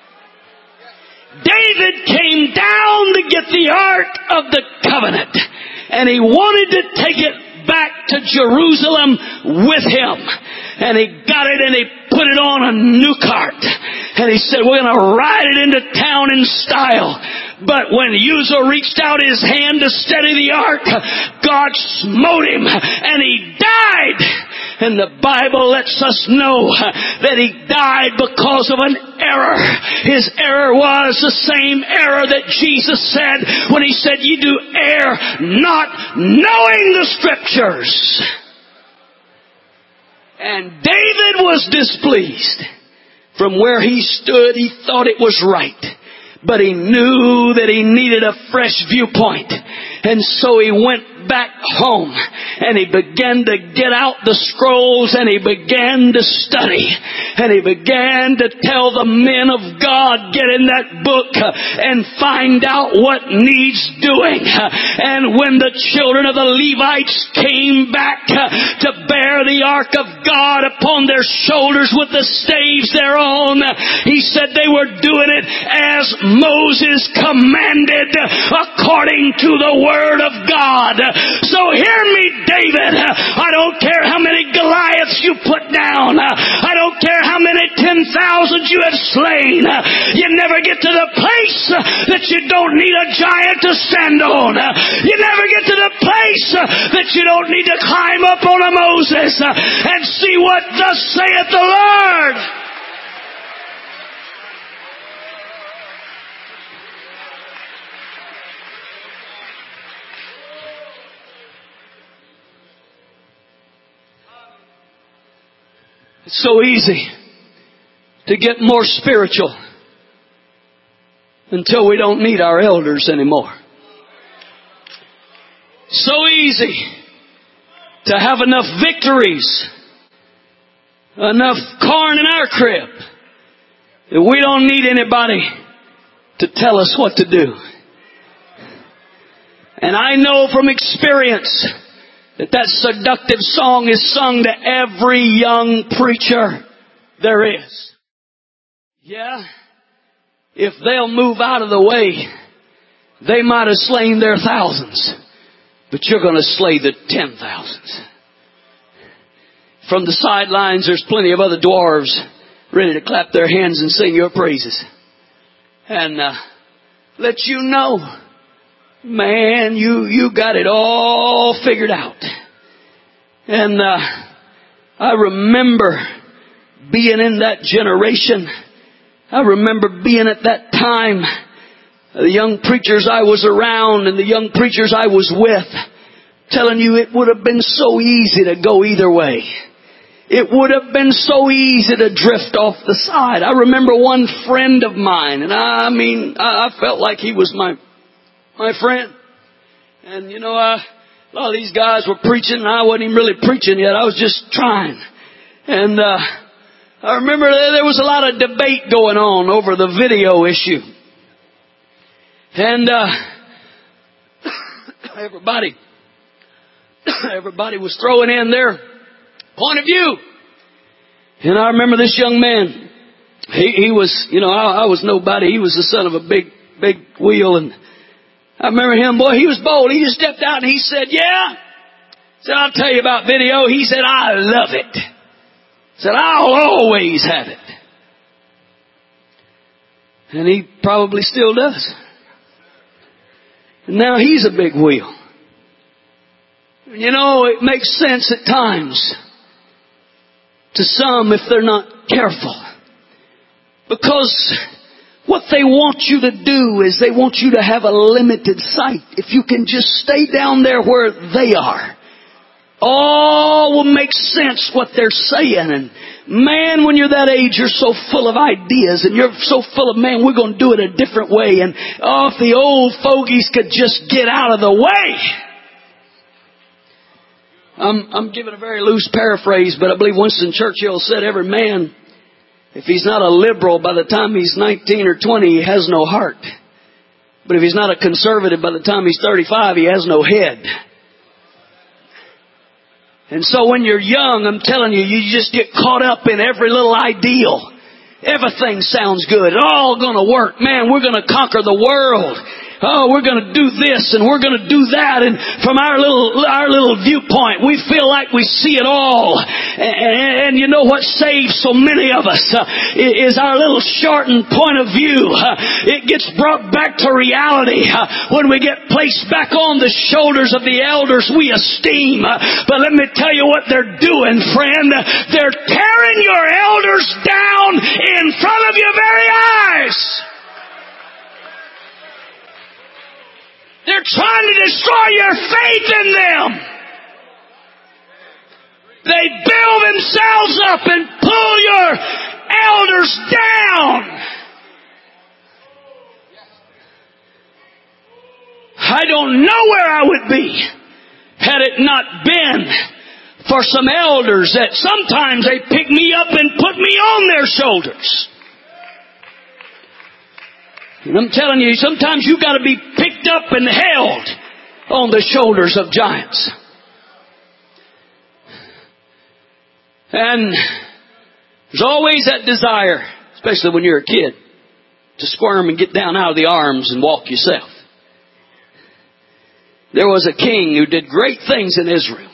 David came down to get the Ark of the Covenant, and he wanted to take it back to Jerusalem with him. And he got it and he put it on a new cart. And he said, we're going to ride it into town in style. But when Uzzah reached out his hand to steady the ark, God smote him and he died. And the Bible lets us know that he died because of an error. His error was the same error that Jesus said when he said, you do err not knowing the Scriptures. And David was displeased. From where he stood, he thought it was right. But he knew that he needed a fresh viewpoint. And so he went back home and he began to get out the scrolls and he began to study. And he began to tell the men of God, get in that book and find out what needs doing. And when the children of the Levites came back to bear the ark of God upon their shoulders with the staves thereon, he said they were doing it as Moses commanded according to the word of God. So hear me, David. I don't care how many Goliaths you put down. I don't care how many ten thousand you have slain. You never get to the place that you don't need a giant to stand on. You never get to the place that you don't need to climb up on a Moses and see what thus saith the Lord. It's so easy to get more spiritual until we don't need our elders anymore. So easy to have enough victories, enough corn in our crib, that we don't need anybody to tell us what to do. And I know from experience that that seductive song is sung to every young preacher there is. Yeah, if they'll move out of the way, they might have slain their thousands, but you're going to slay the ten thousands. From the sidelines, there's plenty of other dwarves ready to clap their hands and sing your praises. And uh, let you know, man, you, you got it all figured out. And uh, I remember being in that generation. I remember being at that time, the young preachers I was around and the young preachers I was with, telling you it would have been so easy to go either way. It would have been so easy to drift off the side. I remember one friend of mine, and I mean, I felt like he was my my friend. And you know, I, a lot of these guys were preaching, and I wasn't even really preaching yet. I was just trying. And uh, I remember there was a lot of debate going on over the video issue. And uh, everybody, everybody was throwing in their point of view. And I remember this young man. He, he was, you know, I, I was nobody. He was the son of a big, big wheel. And I remember him, boy, he was bold. He just stepped out and he said, yeah. He said, I'll tell you about video. He said, I love it. He said, I'll always have it. And he probably still does. And now he's a big wheel. You know, it makes sense at times to some if they're not careful. Because what they want you to do is they want you to have a limited sight. If you can just stay down there where they are, all will make sense what they're saying. And man, when you're that age, you're so full of ideas and you're so full of, man, we're going to do it a different way. And oh, if the old fogies could just get out of the way. I'm, I'm giving a very loose paraphrase, but I believe Winston Churchill said every man, if he's not a liberal by the time he's nineteen or twenty, he has no heart. But if he's not a conservative by the time he's thirty-five, he has no head. And so when you're young, I'm telling you, you just get caught up in every little ideal. Everything sounds good. It's all going to work. Man, we're going to conquer the world. Oh, we're going to do this and we're going to do that. And from our little, our little viewpoint, we feel like we see it all. And, and, and you know what saves so many of us uh, is our little shortened point of view. Uh, it gets brought back to reality uh, when we get placed back on the shoulders of the elders we esteem. Uh, but let me tell you what they're doing, friend. They're tearing your elders down in front of your very eyes. They're trying to destroy your faith in them. They build themselves up and pull your elders down. I don't know where I would be had it not been for some elders that sometimes they pick me up and put me on their shoulders. And I'm telling you, sometimes you got to be picked up and held on the shoulders of giants. And there's always that desire, especially when you're a kid, to squirm and get down out of the arms and walk yourself. There was a king who did great things in Israel.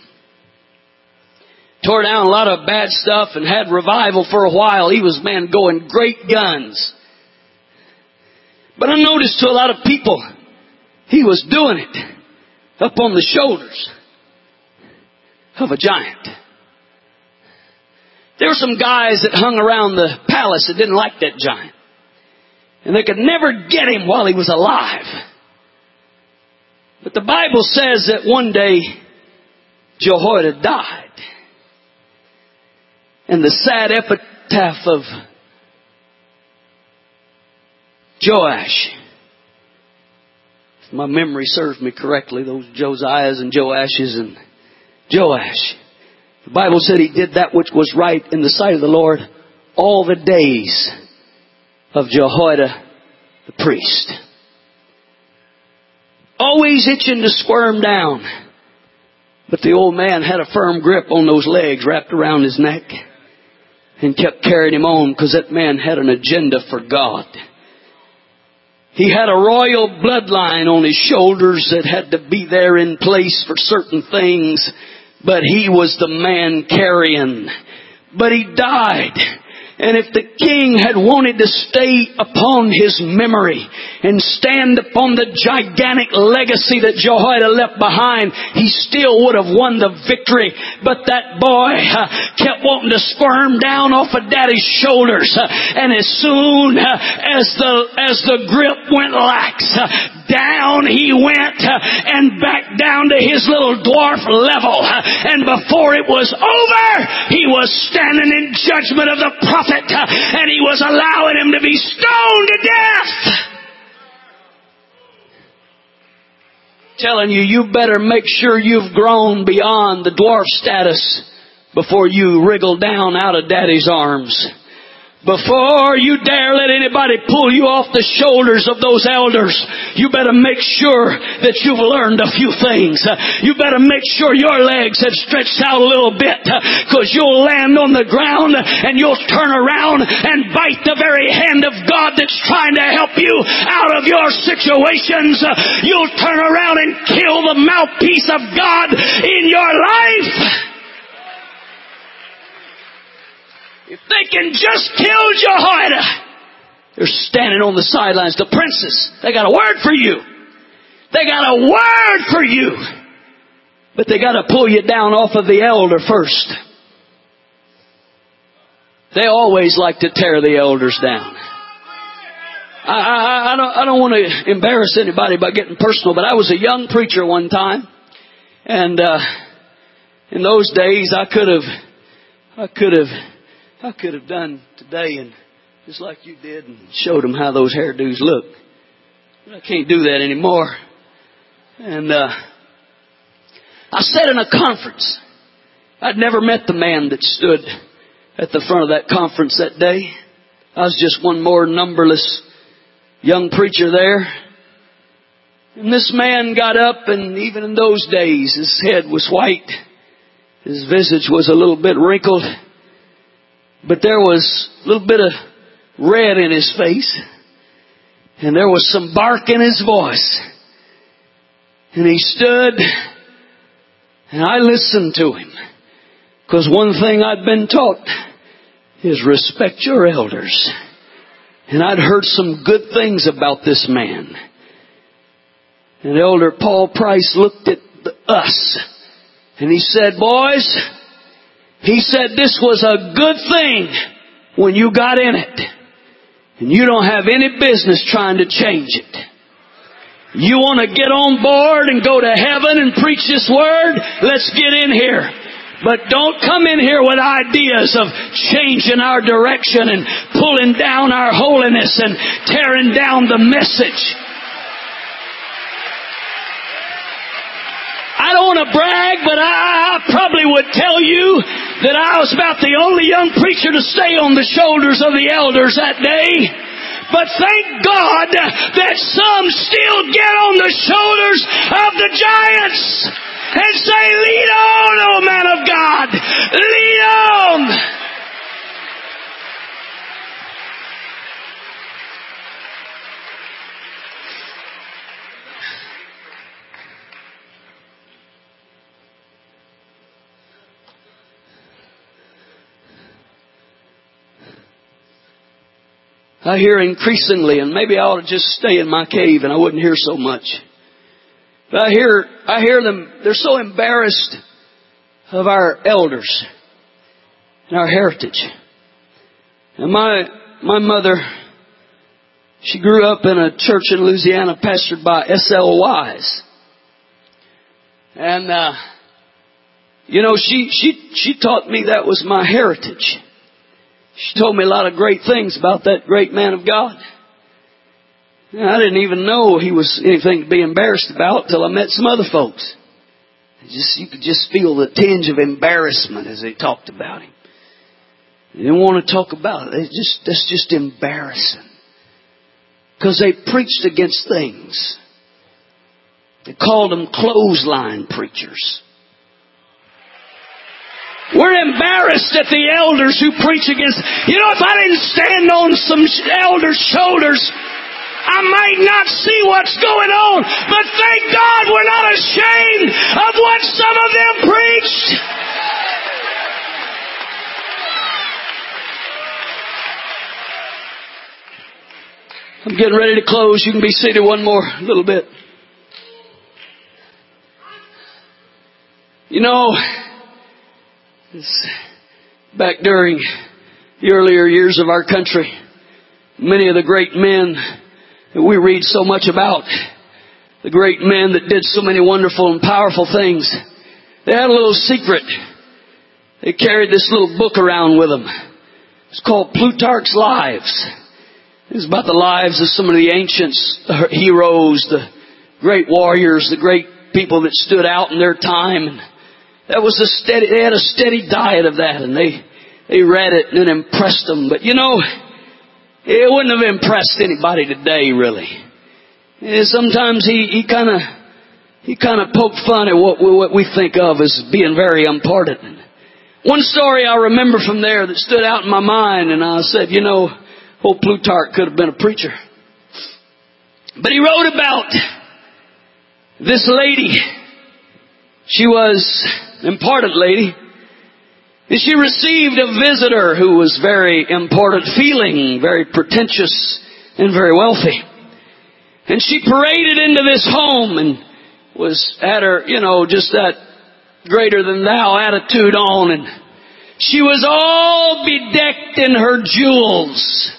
Tore down a lot of bad stuff and had revival for a while. He was, man, going great guns. But I noticed to a lot of people, he was doing it up on the shoulders of a giant. There were some guys that hung around the palace that didn't like that giant. And they could never get him while he was alive. But the Bible says that one day Jehoiada died. And the sad epitaph of Joash, if my memory serves me correctly, those Josiahs and Joashes and Joash. The Bible said he did that which was right in the sight of the Lord all the days of Jehoiada the priest. Always itching to squirm down. But the old man had a firm grip on those legs wrapped around his neck and kept carrying him on because that man had an agenda for God. He had a royal bloodline on his shoulders that had to be there in place for certain things, but he was the man carrying. But he died. And if the king had wanted to stay upon his memory and stand upon the gigantic legacy that Jehoiada left behind, he still would have won the victory. But that boy uh, kept wanting to squirm down off of daddy's shoulders. Uh, and as soon uh, as the as the grip went lax, uh, down he went uh, and back down to his little dwarf level. Uh, and before it was over, he was standing in judgment of the prophet. And he was allowing him to be stoned to death. Telling you, you better make sure you've grown beyond the dwarf status before you wriggle down out of daddy's arms. Before you dare let anybody pull you off the shoulders of those elders, you better make sure that you've learned a few things. You better make sure your legs have stretched out a little bit, because you'll land on the ground and you'll turn around and bite the very hand of God that's trying to help you out of your situations. You'll turn around and kill the mouthpiece of God in your life. If they can just kill Jehoiada, they're standing on the sidelines. The princes, they got a word for you. They got a word for you. But they got to pull you down off of the elder first. They always like to tear the elders down. I, I, I don't, I don't want to embarrass anybody by getting personal, but I was a young preacher one time. And uh, in those days, I could have, I could have, I could have done today and just like you did and showed them how those hairdos look. But I can't do that anymore. And uh, I sat in a conference. I'd never met the man that stood at the front of that conference that day. I was just one more numberless young preacher there. And this man got up, and even in those days, his head was white. His visage was a little bit wrinkled. But there was a little bit of red in his face. And there was some bark in his voice. And he stood, and I listened to him. Because one thing I'd been taught is respect your elders. And I'd heard some good things about this man. And Elder Paul Price looked at the, us. And he said, boys, he said this was a good thing when you got in it. And you don't have any business trying to change it. You want to get on board and go to heaven and preach this word? Let's get in here. But don't come in here with ideas of changing our direction and pulling down our holiness and tearing down the message. I don't want to brag, but I probably would tell you that I was about the only young preacher to stay on the shoulders of the elders that day. But thank God that some still get on the shoulders of the giants and say, lead on, O man of God. Lead on. I hear increasingly, and maybe I ought to just stay in my cave and I wouldn't hear so much. But I hear, I hear them, they're so embarrassed of our elders and our heritage. And my, my mother, she grew up in a church in Louisiana pastored by S L Wise. And, uh, you know, she, she, she taught me that was my heritage. She told me a lot of great things about that great man of God. And I didn't even know he was anything to be embarrassed about until I met some other folks. Just, you could just feel the tinge of embarrassment as they talked about him. They didn't want to talk about it. They just, that's just embarrassing. Because they preached against things. They called them clothesline preachers. We're embarrassed at the elders who preach against. You know, if I didn't stand on some elders' shoulders, I might not see what's going on. But thank God we're not ashamed of what some of them preached. I'm getting ready to close. You can be seated one more little bit. You know, back during the earlier years of our country, many of the great men that we read so much about, the great men that did so many wonderful and powerful things, they had a little secret. They carried this little book around with them. It's called Plutarch's Lives. It's about the lives of some of the ancients, the heroes, the great warriors, the great people that stood out in their time. That was a steady, they had a steady diet of that, and they, they read it and it impressed them. But you know, it wouldn't have impressed anybody today, really. And sometimes he, he kind of, he kind of poked fun at what we, what we think of as being very important. One story I remember from there that stood out in my mind, and I said, you know, old Plutarch could have been a preacher. But he wrote about this lady. She was an important lady. And she received a visitor who was very important, feeling very pretentious and very wealthy. And she paraded into this home and was at her, you know, just that greater than thou attitude on. And she was all bedecked in her jewels,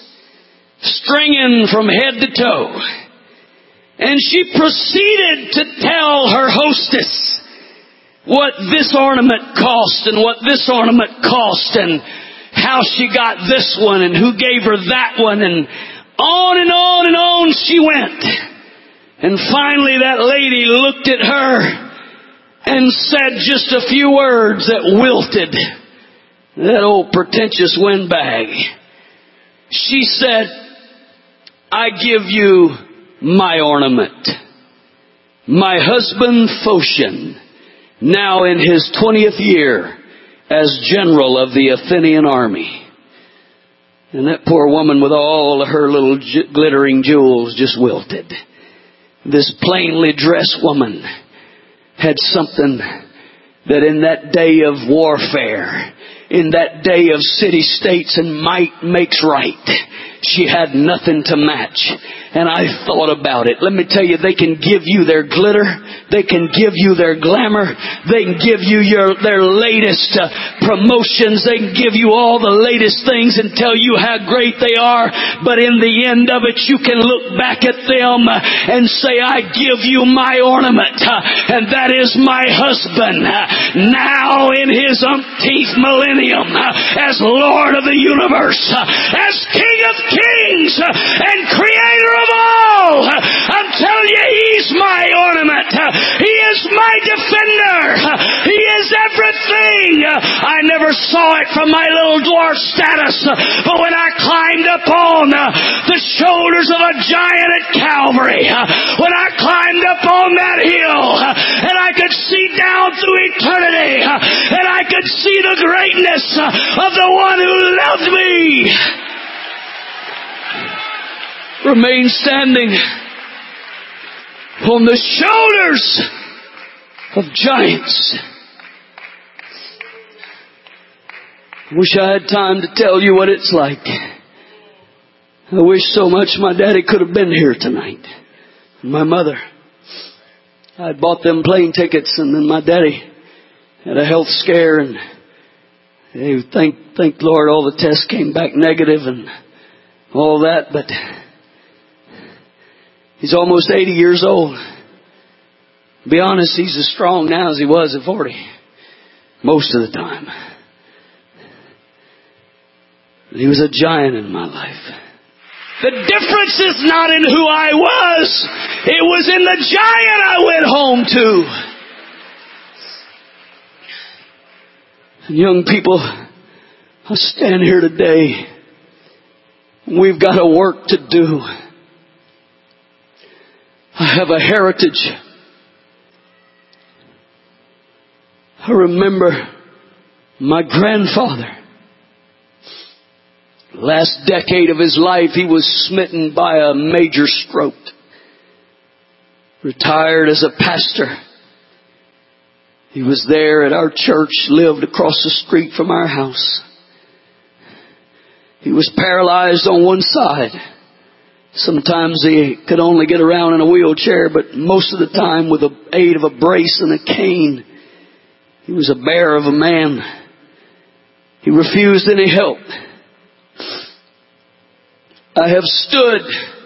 stringing from head to toe. And she proceeded to tell her hostess what this ornament cost and what this ornament cost and how she got this one and who gave her that one, and on and on and on she went. And finally that lady looked at her and said just a few words that wilted that old pretentious windbag. She said, I give you my ornament. My husband Phocion, now in his twentieth year as general of the Athenian army. And that poor woman with all her little j- glittering jewels just wilted. This plainly dressed woman had something that in that day of warfare, in that day of city-states and might makes right, she had nothing to match. And I thought about it. Let me tell you, they can give you their glitter. They can give you their glamour. They can give you your their latest uh, promotions. They can give you all the latest things and tell you how great they are. But in the end of it, you can look back at them uh, and say, I give you my ornament. Uh, and that is my husband. Uh, now in his umpteenth millennium, uh, as Lord of the universe, uh, as King of kings uh, and Creator of all. I'm telling you, He's my ornament. He is my defender. He is everything. I never saw it from my little dwarf status, but when I climbed up on the shoulders of a giant at Calvary, when I climbed up on that hill, and I could see down through eternity, and I could see the greatness of the one who loved me. Remain standing on the shoulders of giants. I wish I had time to tell you what it's like. I wish so much my daddy could have been here tonight. My mother. I had bought them plane tickets, and then my daddy had a health scare, and hey, thank, thank Lord all the tests came back negative and all that, but he's almost eighty years old. To be honest, he's as strong now as he was at forty. Most of the time. He was a giant in my life. The difference is not in who I was. It was in the giant I went home to. And young people, I stand here today. We've got a work to do. I have a heritage. I remember my grandfather. Last decade of his life, he was smitten by a major stroke. Retired as a pastor. He was there at our church, lived across the street from our house. He was paralyzed on one side. Sometimes he could only get around in a wheelchair, but most of the time with the aid of a brace and a cane. He was a bear of a man. He refused any help. I have stood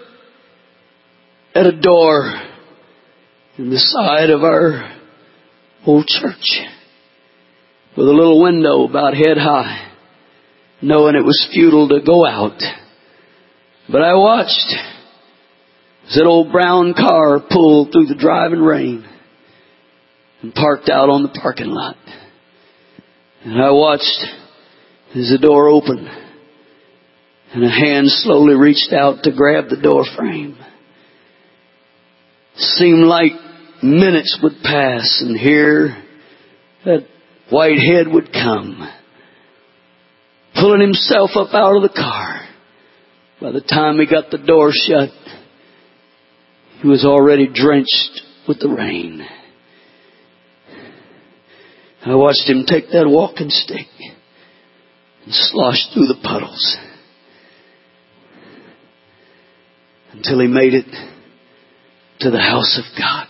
at a door in the side of our old church with a little window about head high, knowing it was futile to go out. But I watched as that old brown car pulled through the driving rain and parked out on the parking lot. And I watched as the door opened and a hand slowly reached out to grab the door frame. Seemed like minutes would pass, and here that white head would come, pulling himself up out of the car. By the time he got the door shut, he was already drenched with the rain. I watched him take that walking stick and slosh through the puddles until he made it to the house of God.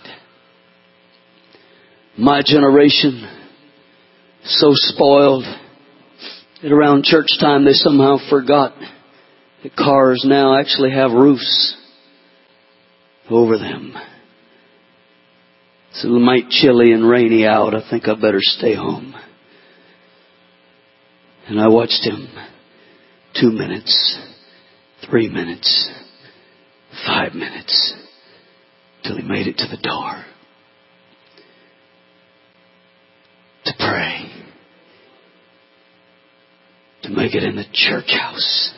My generation, so spoiled that around church time they somehow forgot that cars now actually have roofs over them. It's a little might chilly and rainy out. I think I better stay home. And I watched him two minutes, three minutes, five minutes, till he made it to the door to pray, to make it in the church house.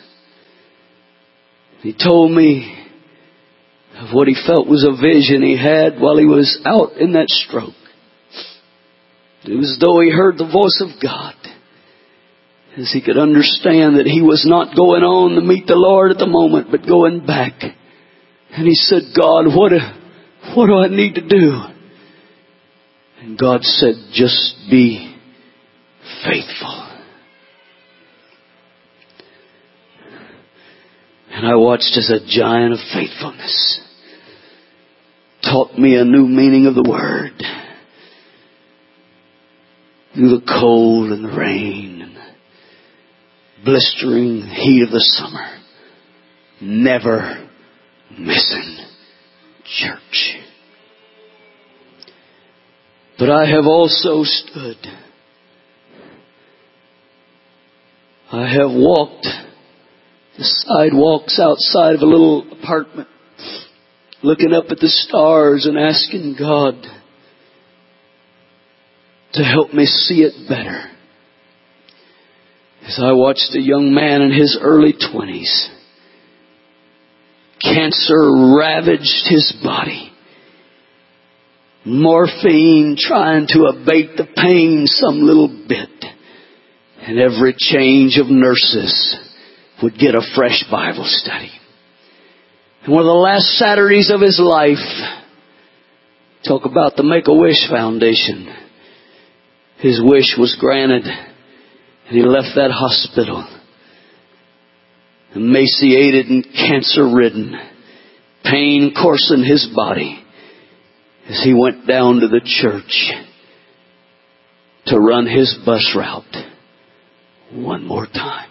He told me of what he felt was a vision he had while he was out in that stroke. It was as though he heard the voice of God, as he could understand that he was not going on to meet the Lord at the moment, but going back. And he said, God, what, what do I need to do? And God said, just be faithful. And I watched as a giant of faithfulness taught me a new meaning of the word. Through the cold and the rain and the blistering heat of the summer, never missing church. But I have also stood. I have walked the sidewalks outside of a little apartment, looking up at the stars and asking God to help me see it better. As I watched a young man in his early twenties, cancer ravaged his body. Morphine trying to abate the pain some little bit. And every change of nurses would get a fresh Bible study. And one of the last Saturdays of his life, talk about the Make-A-Wish Foundation. His wish was granted, and he left that hospital emaciated and cancer-ridden, pain coursing his body, as he went down to the church to run his bus route one more time.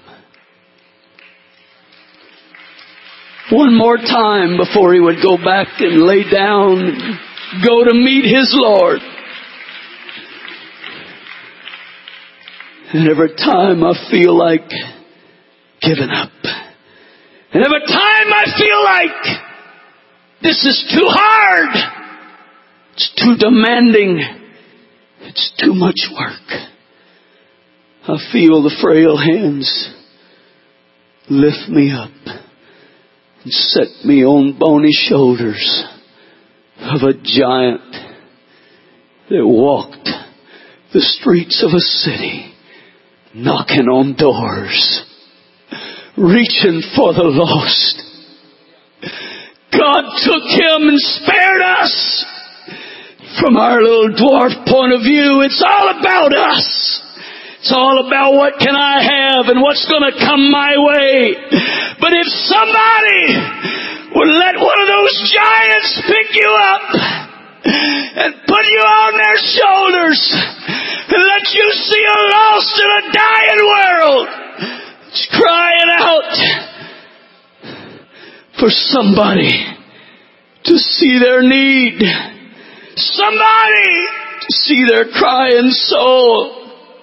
One more time before he would go back and lay down and go to meet his Lord. And every time I feel like giving up, and every time I feel like this is too hard, it's too demanding, it's too much work, I feel the frail hands lift me up and set me on bony shoulders of a giant that walked the streets of a city, knocking on doors, reaching for the lost. God took him and spared us. From our little dwarf point of view, it's all about us. It's all about what can I have and what's going to come my way. But if somebody would let one of those giants pick you up and put you on their shoulders and let you see a lost and a dying world that's crying out for somebody to see their need, somebody to see their crying soul.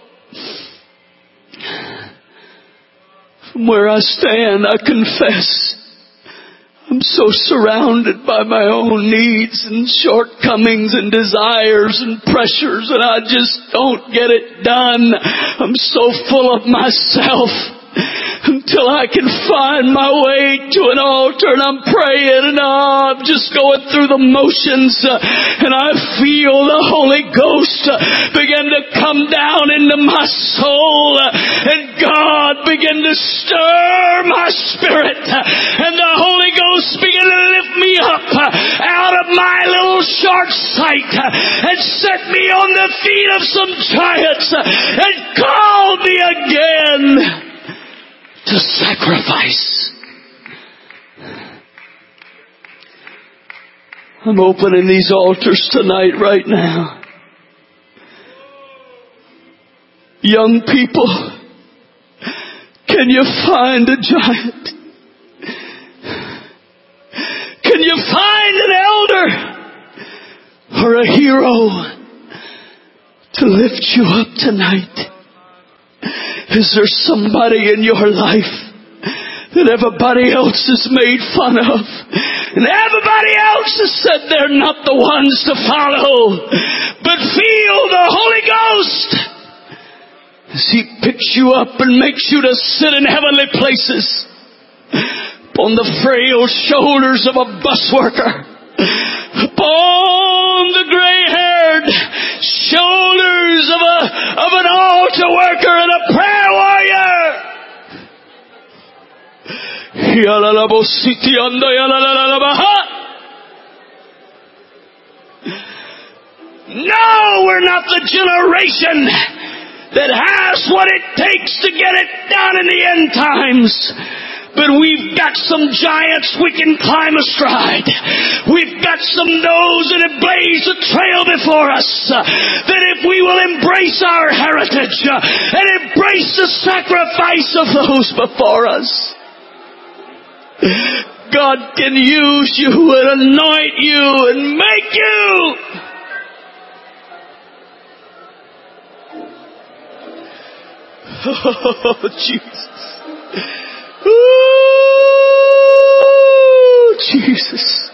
From where I stand, I confess I'm so surrounded by my own needs and shortcomings and desires and pressures, and I just don't get it done. I'm so full of myself until I can find my way to an altar, and I'm praying, and oh, I'm just going through the motions, uh, and I feel the Holy Ghost uh, begin to come down into my soul, uh, and God begin to stir my spirit, uh, and the Holy Ghost begin to lift me up uh, out of my little short sight uh, and set me on the feet of some giants uh, and call me again to sacrifice. I'm opening these altars tonight right now. Young people, can you find a giant? Can you find an elder or a hero to lift you up tonight? Is there somebody in your life that everybody else has made fun of? And everybody else has said they're not the ones to follow. But feel the Holy Ghost as He picks you up and makes you to sit in heavenly places upon the frail shoulders of a bus worker, upon the gray-haired shoulders of a of an altar worker and a prayer warrior. No, we're not the generation that has what it takes to get it done in the end times. But we've got some giants we can climb astride. We've got some those that have blazed a trail before us. Uh, that if we will embrace our heritage uh, and embrace the sacrifice of those before us, God can use you and anoint you and make you. Oh, Jesus. Ooh, Jesus.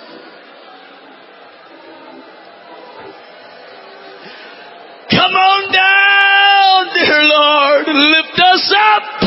Come on down, dear Lord, and lift us up.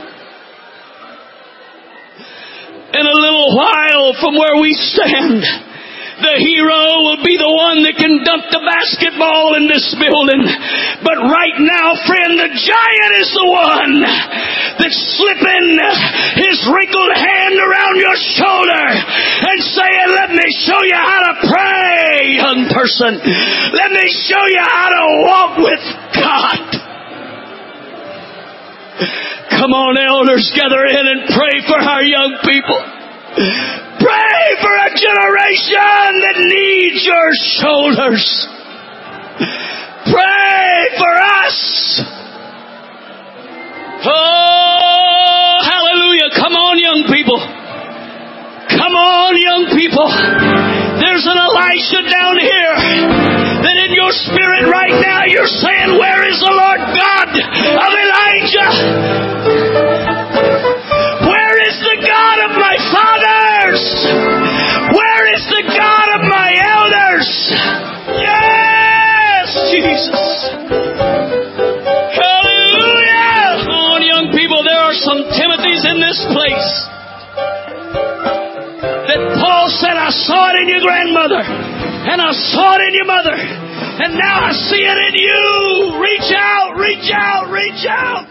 In a little while from where we stand, the hero will be the one that can dunk the basketball in this building. But right now, friend, the giant is the one that's slipping his wrinkled hand around your shoulder and saying, let me show you how to pray, young person. Let me show you how to walk with God. Come on, elders, gather in and pray for our young people. Pray for a generation that needs your shoulders. Pray for us. Oh, hallelujah. Come on, young people. Come on, young people. There's an Elisha down here that in your spirit right now you're saying, where is the Lord God of Elijah? Where is the God of my fathers? Where is the God of my elders? Yes, Jesus. Hallelujah. Come on, young people. There are some Timothys in this place that Paul said, I saw it in your grandmother, and I saw it in your mother, and now I see it in you. Reach out, reach out, reach out.